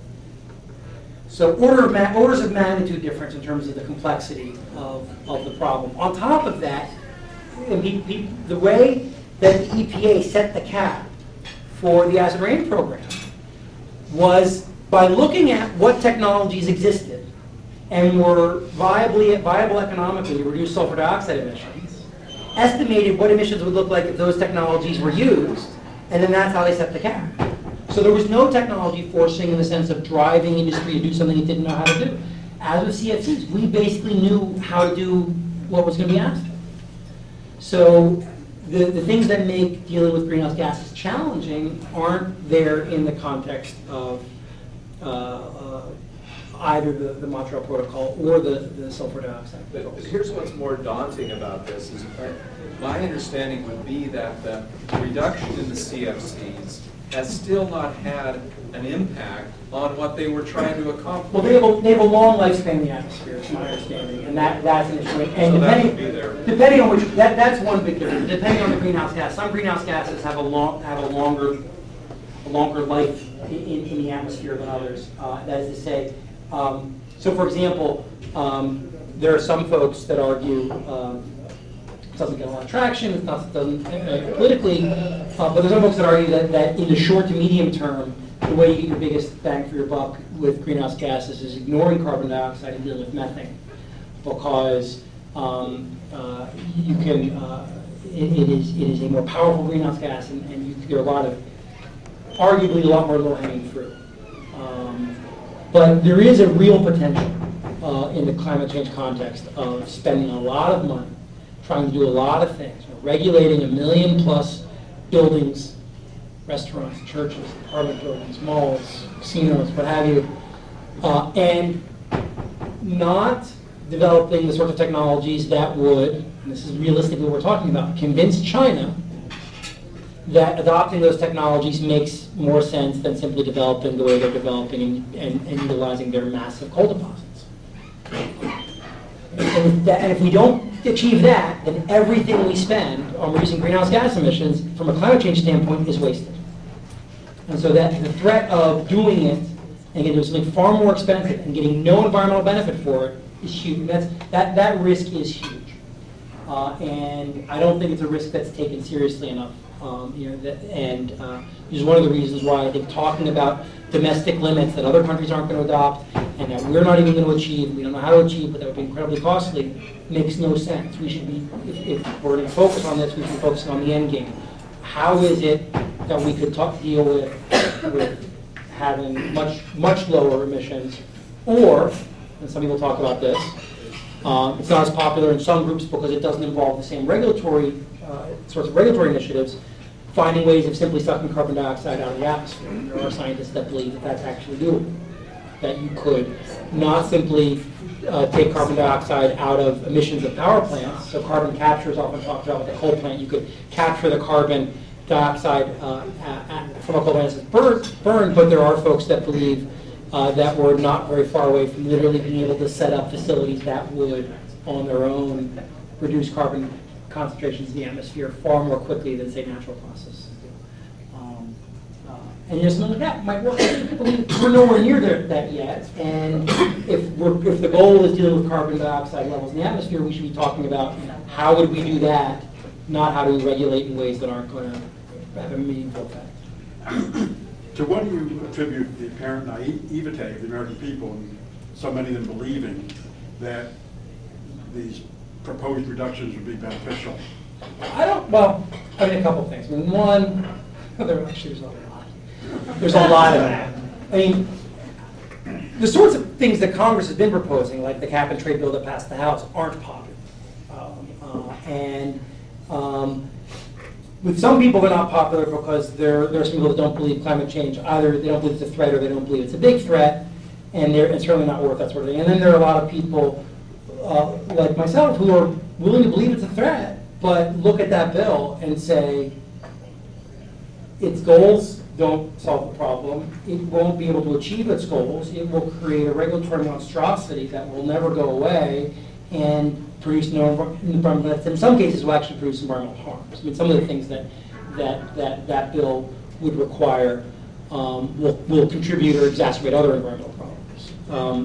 So order of ma orders of magnitude difference in terms of the complexity of, of the problem. On top of that, the way that the E P A set the cap for the acid rain program was by looking at what technologies existed and were viably, viable economically to reduce sulfur dioxide emissions, estimated what emissions would look like if those technologies were used, and then that's how they set the cap. So there was no technology forcing in the sense of driving industry to do something it didn't know how to do. As with C F Cs, we basically knew how to do what was going to be asked. So the, the things that make dealing with greenhouse gases challenging aren't there in the context of uh, uh, either the, the Montreal Protocol or the, the sulfur dioxide. But, but here's what's more daunting about this is my understanding would be that the reduction in the C F Cs has still not had an impact on what they were trying to accomplish. Well, they have a, they have a long lifespan in the atmosphere, is my understanding, and that, that's an issue. And so that depending, would be there. depending on which, that, that's one big difference. Depending on the greenhouse gas, some greenhouse gases have a long, have a longer, a longer life in, in, in the atmosphere than others. Uh, that is to say, um, so for example, um, there are some folks that argue. Um, It doesn't get a lot of traction, it doesn't uh, politically, uh, but there's some folks that argue that, that in the short to medium term, the way you get your biggest bang for your buck with greenhouse gases is ignoring carbon dioxide and dealing with methane, because um, uh, you can, uh, it, it is it is a more powerful greenhouse gas, and, and you, there are a lot of, arguably a lot more low-hanging fruit. Um, but there is a real potential uh, in the climate change context of spending a lot of money, trying to do a lot of things, you know, regulating a million plus buildings, restaurants, churches, apartment buildings, malls, casinos, what have you, uh, and not developing the sorts of technologies that would, and this is realistically what we're talking about, convince China that adopting those technologies makes more sense than simply developing the way they're developing and, and, and utilizing their massive coal deposits. And if, that, and if we don't achieve that, then everything we spend on reducing greenhouse gas emissions from a climate change standpoint is wasted. And so that the threat of doing it and getting something far more expensive and getting no environmental benefit for it is huge. That's, that, that risk is huge. Uh, and I don't think it's a risk that's taken seriously enough. Um, you know, that, and uh, this is one of the reasons why I think talking about domestic limits that other countries aren't going to adopt and that we're not even going to achieve, we don't know how to achieve, but that would be incredibly costly, makes no sense. We should be, if, if we're going to focus on this, we should be focusing on the end game. How is it that we could talk, deal with, with having much, much lower emissions, or, and some people talk about this, um, it's not as popular in some groups because it doesn't involve the same regulatory uh, sorts of regulatory initiatives, finding ways of simply sucking carbon dioxide out of the atmosphere. There are scientists that believe that that's actually doable, that you could not simply uh, take carbon dioxide out of emissions of power plants. So carbon capture is often talked about with a coal plant. You could capture the carbon dioxide uh, at, at, from a coal plant as it's burned, burned, but there are folks that believe uh, that we're not very far away from literally being able to set up facilities that would, on their own, reduce carbon concentrations in the atmosphere far more quickly than, say, natural processes do. Um, uh, and you know, something like that might work. We're nowhere near there, that yet. And if, we're, if the goal is dealing with carbon dioxide levels in the atmosphere, we should be talking about how would we do that, not how do we regulate in ways that aren't going to have a meaningful effect. To what do you attribute the apparent naivete of the American people, and so many of them believing that these proposed reductions would be beneficial? I don't, well, I mean, a couple of things. I mean, one, there actually there's a lot. There's a lot of that. I mean, the sorts of things that Congress has been proposing, like the cap and trade bill that passed the House, aren't popular. Um, uh, and um, with some people, they're not popular because there, there are some people that don't believe climate change. Either they don't believe it's a threat or they don't believe it's a big threat, and they're, it's certainly not worth that sort of thing. And then there are a lot of people Uh, like myself, who are willing to believe it's a threat, but look at that bill and say, its goals don't solve the problem, it won't be able to achieve its goals, it will create a regulatory monstrosity that will never go away and produce no environmental, that in some cases will actually produce environmental harms. I mean, some of the things that that, that, that bill would require um, will, will contribute or exacerbate other environmental problems. Um,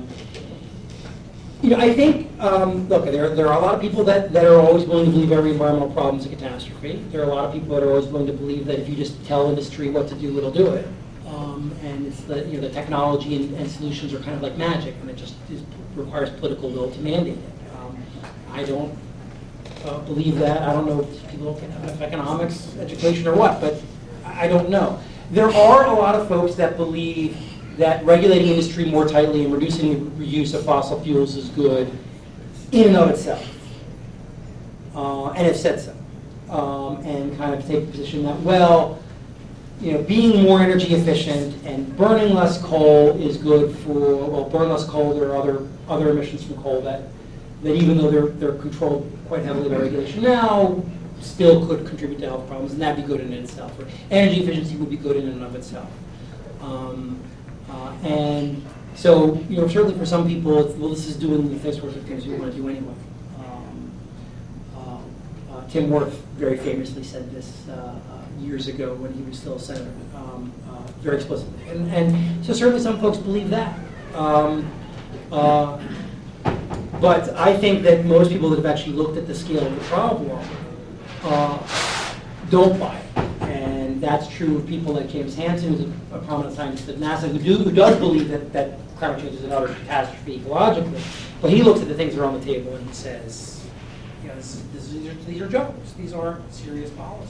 You know, I think, um, look, there, there are a lot of people that, that are always willing to believe every environmental problem is a catastrophe. There are a lot of people that are always willing to believe that if you just tell industry what to do, it'll do it. Um, and it's the, you know, the technology and, and solutions are kind of like magic, and it just is, requires political will to mandate it. Um, I don't uh, believe that. I don't know if people can have enough economics education or what, but I don't know. There are a lot of folks that believe that regulating industry more tightly and reducing the use of fossil fuels is good in and of itself, uh, and have said so, um, and kind of take the position that, well, you know, being more energy efficient and burning less coal is good for, well, burn less coal, there are other other emissions from coal that, that even though they're, they're controlled quite heavily by regulation now, still could contribute to health problems, and that'd be good in itself. Or energy efficiency would be good in and of itself. Um, Uh, and so, you know, certainly for some people, it's, well, this is doing the sorts of things you want to do anyway. Um, uh, uh, Tim Wirth very famously said this uh, uh, years ago when he was still a senator, um, uh, very explicitly. And, and so certainly some folks believe that. Um, uh, but I think that most people that have actually looked at the scale of the problem uh, don't buy it. And And that's true of people like James Hansen, who's a, a prominent scientist at NASA, who, do, who does believe that, that climate change is another catastrophe ecologically. But he looks at the things that are on the table and he says, you know, this, this, these, are, these are jokes. These aren't serious policies.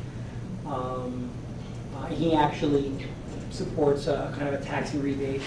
Um, uh, he actually supports a, a kind of a tax and rebate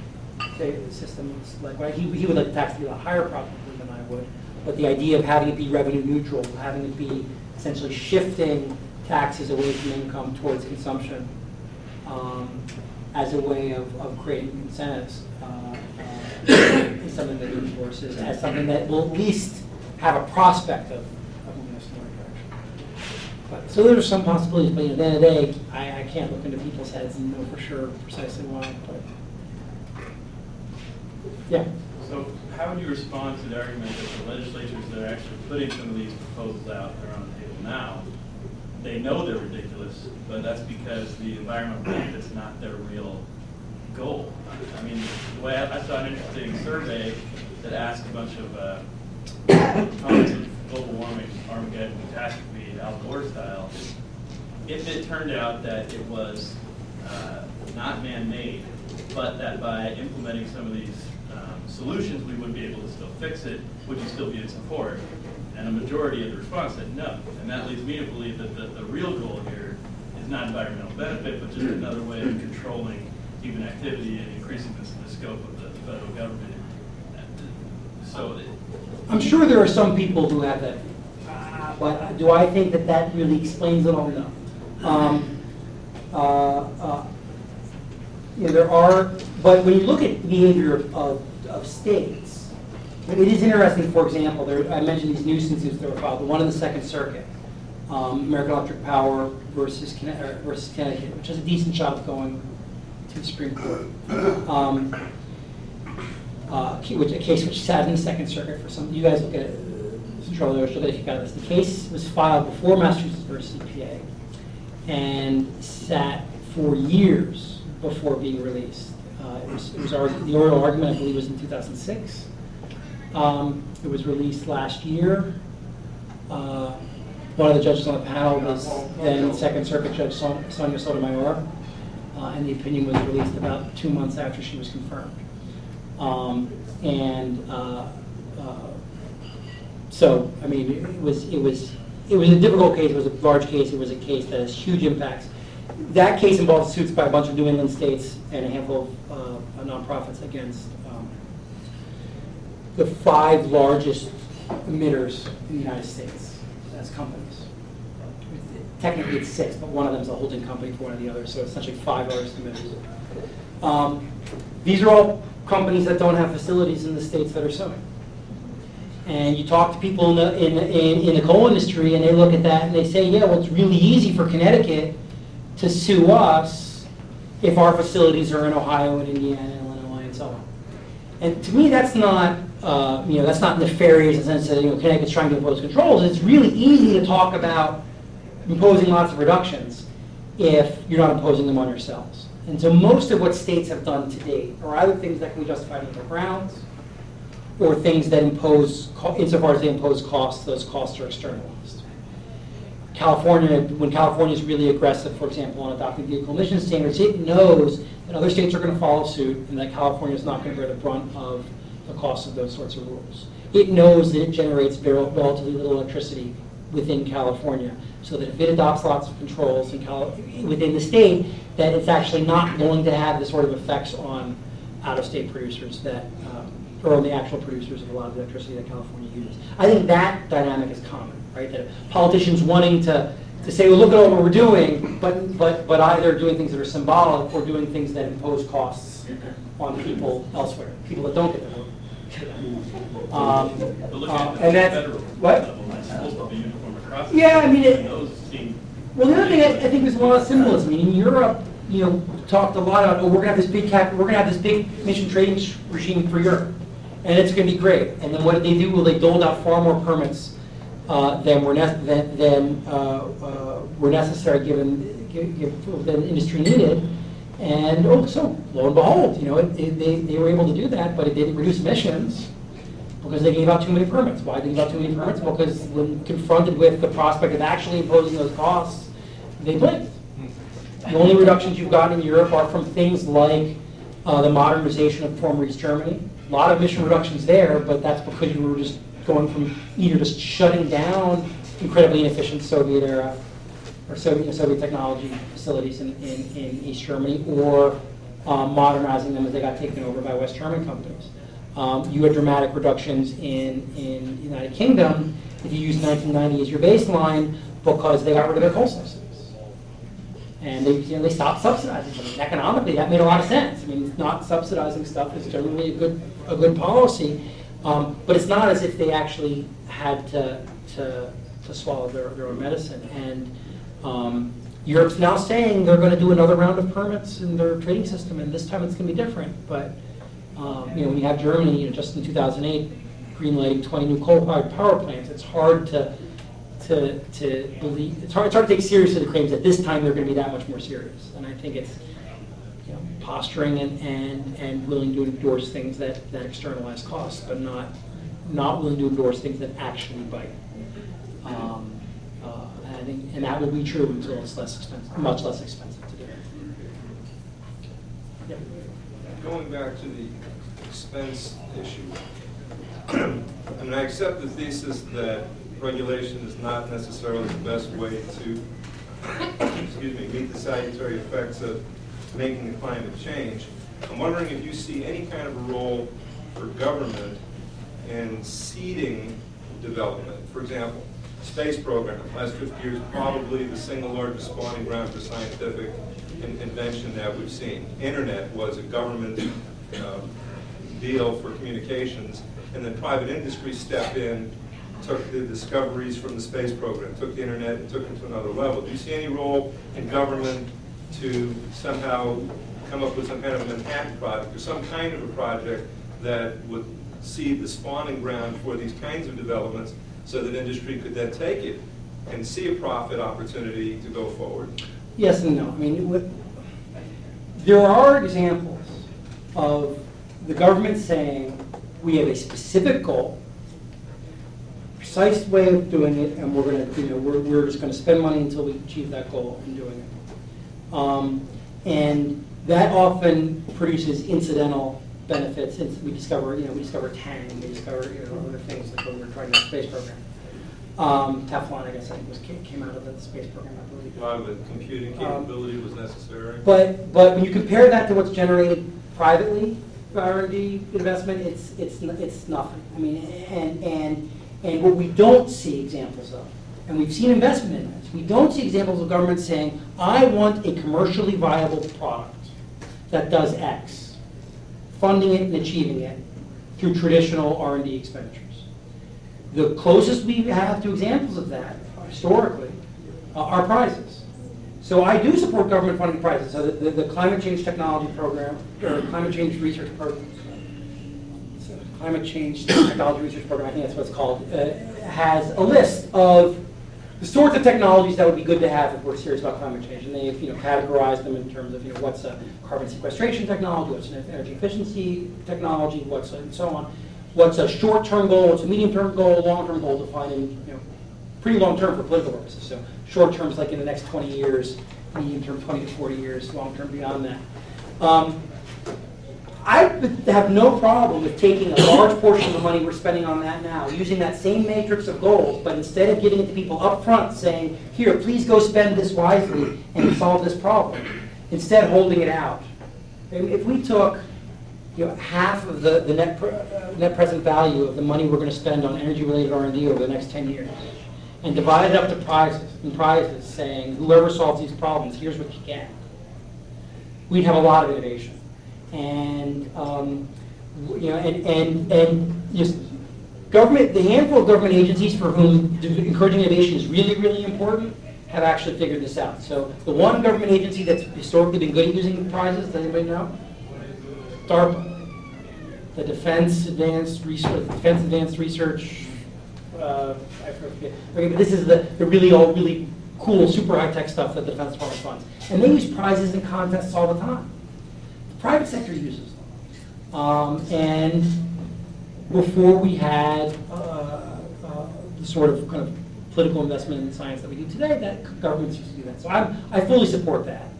system. Like, right? he, he would like the tax to be a lot higher probably than I would. But the idea of having it be revenue neutral, having it be essentially shifting taxes away from income towards consumption um, as a way of, of creating incentives uh, uh, is something that he endorses as something that will at least have a prospect of, of moving us in the right direction. But, so there are some possibilities, but you know, at the end of the day, I, I can't look into people's heads and know for sure precisely why. But yeah. So how would you respond to the argument that the legislatures that are actually putting some of these proposals out that are on the table now, they know they're ridiculous, but that's because the environmental benefit's not their real goal. I mean, the way I, I saw an interesting survey that asked a bunch of uh, comments of global warming, Armageddon, catastrophe, Al Gore style, if it turned out that it was uh, not man-made, but that by implementing some of these um, solutions, we would be able to still fix it, would you still be in support? And a majority of the response said no. And that leads me to believe that the, the real goal here is not environmental benefit, but just another way of controlling human activity and increasing the, the scope of the federal government. So, it, I'm sure there are some people who have that, uh, but do I think that that really explains it all? No. Um, uh, uh, you know, there are, but when you look at behavior of, of, of states, it is interesting, for example, there, I mentioned these nuisance suits that were filed, the one in the Second Circuit, um, American Electric Power versus, versus Connecticut, which has a decent shot of going to the Supreme Court. Um, uh, which, a case which sat in the Second Circuit for some, you guys look at it, Central Look at if you got this. The case was filed before Massachusetts versus E P A and sat for years before being released. Uh, it was, it was argued, the oral argument, I believe, was in two thousand six. Um, it was released last year. Uh, one of the judges on the panel was then Second Circuit Judge Son Sonia Sotomayor, uh, and the opinion was released about two months after she was confirmed. Um, and uh, uh, so, I mean, it was it was it was a difficult case. It was a large case. It was a case that has huge impacts. That case involved suits by a bunch of New England states and a handful of uh, nonprofits against um, the five largest emitters in the United States as companies. Technically it's six, but one of them is a holding company for one of the others, so it's essentially five largest emitters. Um, these are all companies that don't have facilities in the states that are suing. And you talk to people in the, in, in, in the coal industry and they look at that and they say, yeah, well, it's really easy for Connecticut to sue us if our facilities are in Ohio and Indiana and Illinois and so on. And to me, that's not, uh, you know, that's not nefarious in the sense that, you know, Connecticut's trying to impose controls. It's really easy to talk about imposing lots of reductions if you're not imposing them on yourselves. And so most of what states have done to date are either things that can be justified on their grounds or things that impose, insofar as they impose costs, those costs are externalized. California, when California is really aggressive, for example, on adopting vehicle emission standards, it knows that other states are going to follow suit and that California is not going to bear the brunt of the cost of those sorts of rules. It knows that it generates very, relatively little electricity within California, so that if it adopts lots of controls in Cali within the state, that it's actually not going to have the sort of effects on out-of-state producers that, um, or on the actual producers of a lot of the electricity that California uses. I think that dynamic is common, right? That politicians wanting to, to say, well, look at all what we're doing, but, but, but either doing things that are symbolic or doing things that impose costs on people elsewhere, people that don't get the vote. Um, but looking uh, at the and that's, federal what? level, it's supposed to be uniform across. Yeah, I mean, it, those seem well, the other thing I, I think there's a lot of symbolism. I mean, in Europe, you know, talked a lot about, oh, we're going to have this big cap, we're going to have this big emission trading regime for Europe, and it's going to be great. And then what did they do? Well, they doled out far more permits uh, than were ne than, than uh, uh, were necessary given give, give, than industry needed. And oh, so lo and behold, you know, it, it, they they were able to do that, but it didn't reduce emissions because they gave out too many permits. Why did they give out too many permits? Because when confronted with the prospect of actually imposing those costs, they blinked. The only reductions you've gotten in Europe are from things like uh, the modernization of former East Germany. A lot of emission reductions there, but that's because you were just going from either just shutting down incredibly inefficient Soviet era or Soviet, you know, Soviet technology facilities in, in, in East Germany, or um, modernizing them as they got taken over by West German companies. Um, you had dramatic reductions in, in the United Kingdom if you use nineteen ninety as your baseline because they got rid of their coal subsidies. And they, you know, they stopped subsidizing them. And economically, that made a lot of sense. I mean, not subsidizing stuff is generally a good, a good policy, um, but it's not as if they actually had to, to, to swallow their, their own medicine. And um, Europe's now saying they're going to do another round of permits in their trading system, and this time it's going to be different. But um, you know, when you have Germany, you know, just in two thousand eight, greenlighting twenty new coal-fired power plants, it's hard to to to believe. It's hard, it's hard to take seriously the claims that this time they're going to be that much more serious. And I think it's, you know, posturing and and and willing to endorse things that that externalize costs, but not not willing to endorse things that actually bite. Um, uh, and, I think, and that will be true until it's less expensive, much less expensive to do. Yeah. Going back to the expense issue, I mean, I accept the thesis that regulation is not necessarily the best way to, excuse me, meet the salutary effects of making the climate change. I'm wondering if you see any kind of a role for government in seeding development. For example, space program, last fifty years, probably the single largest spawning ground for scientific in invention that we've seen. Internet was a government um, deal for communications, and then private industry stepped in, took the discoveries from the space program, took the internet and took it to another level. Do you see any role in government to somehow come up with some kind of a Manhattan project or some kind of a project that would seed the spawning ground for these kinds of developments so that industry could then take it and see a profit opportunity to go forward? Yes and no. I mean, with, there are examples of the government saying we have a specific goal, precise way of doing it, and we're going to, you know, we're, we're just going to spend money until we achieve that goal in doing it. Um, and that often produces incidental benefits. We discover, you know, we discover Tang, we discover, you know, other things like when we were trying the space program. Um, Teflon, I guess, I think was came out of the space program, I believe. A lot of the computing capability um, was necessary. But but when you compare that to what's generated privately by R and D investment, it's it's it's nothing. I mean, and and and what we don't see examples of, and we've seen investment in this, we don't see examples of government saying, I want a commercially viable product that does X, funding it and achieving it through traditional R and D expenditures. The closest we have to examples of that, historically, uh, are prizes. So I do support government funding prizes. So the, the, the Climate Change Technology Program, or Climate Change Research Program, so Climate Change Technology Research Program, I think that's what it's called, uh, has a list of the sorts of technologies that would be good to have if we're serious about climate change. And they've, you know, categorized them in terms of, you know, what's a carbon sequestration technology, what's an energy efficiency technology, what's a, and so on. What's a short-term goal, what's a medium-term goal, long-term goal, defined in, you know, pretty long-term for political purposes. So short-term is like in the next twenty years, medium-term twenty to forty years, long-term beyond that. Um, I would have no problem with taking a large portion of the money we're spending on that now, using that same matrix of goals, but instead of giving it to people up front saying, here, please go spend this wisely and solve this problem, instead holding it out. And if we took, you know, half of the, the net, pre, uh, net present value of the money we're going to spend on energy-related R and D over the next ten years, and divide it up to prizes, and prizes saying, whoever solves these problems, here's what you get, we'd have a lot of innovation. And, um, you know, and, and, and just government, the handful of government agencies for whom encouraging innovation is really, really important have actually figured this out. So the one government agency that's historically been good at using prizes, does anybody know? DARPA, the Defense Advanced Research, Defense Advanced Research. Uh, I forget. Okay, but this is the, the really old, really cool, super high tech stuff that the Defense Department funds, and they use prizes and contests all the time. The private sector uses them, um, and before we had uh, uh, the sort of kind of political investment in science that we do today, that governments used to do that. So I'm, I fully support that.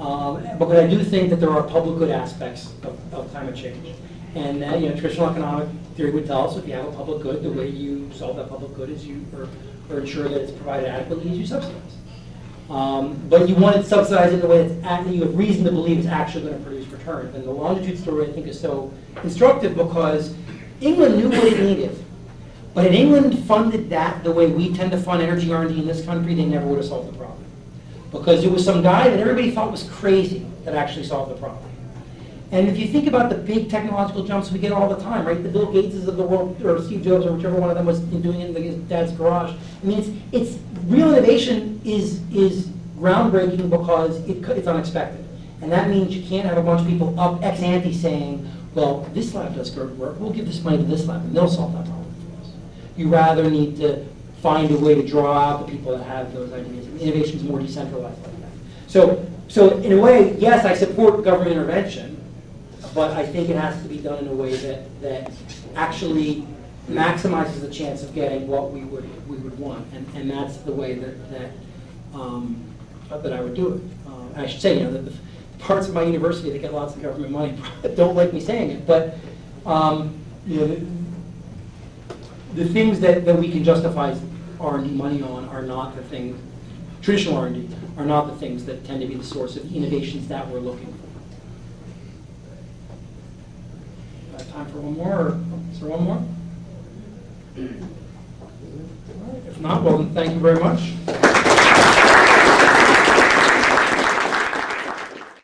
Um, because I do think that there are public good aspects of, of climate change. And that, you know, traditional economic theory would tell us if you have a public good, the way you solve that public good is you, or, or ensure that it's provided adequately, is you subsidize. Um, but you want it subsidized in a way that's act- you have reason to believe it's actually going to produce returns. And the longitude story, I think, is so instructive because England knew what it needed. But had England funded that the way we tend to fund energy R and D in this country, they never would have solved the problem. Because it was some guy that everybody thought was crazy that actually solved the problem. And if you think about the big technological jumps we get all the time, right? The Bill Gateses of the world, or Steve Jobs, or whichever one of them was doing it in his dad's garage. I mean, it's, it's real innovation is, is groundbreaking because it, it's unexpected. And that means you can't have a bunch of people up ex ante saying, well, this lab does good work, we'll give this money to this lab, and they'll solve that problem for us. You rather need to find a way to draw out the people that have those ideas. Innovation is more decentralized like that. So, so in a way, yes, I support government intervention, but I think it has to be done in a way that, that actually maximizes the chance of getting what we would we would want, and, and that's the way that that um, that I would do it. Um, I should say, you know, that the parts of my university that get lots of government money don't like me saying it, but um, you know, the, the things that, that we can justify R and D money on are not the things, traditional R and D are not the things that tend to be the source of innovations that we're looking for. Uh, time for one more, or is there one more? If not, well, then thank you very much.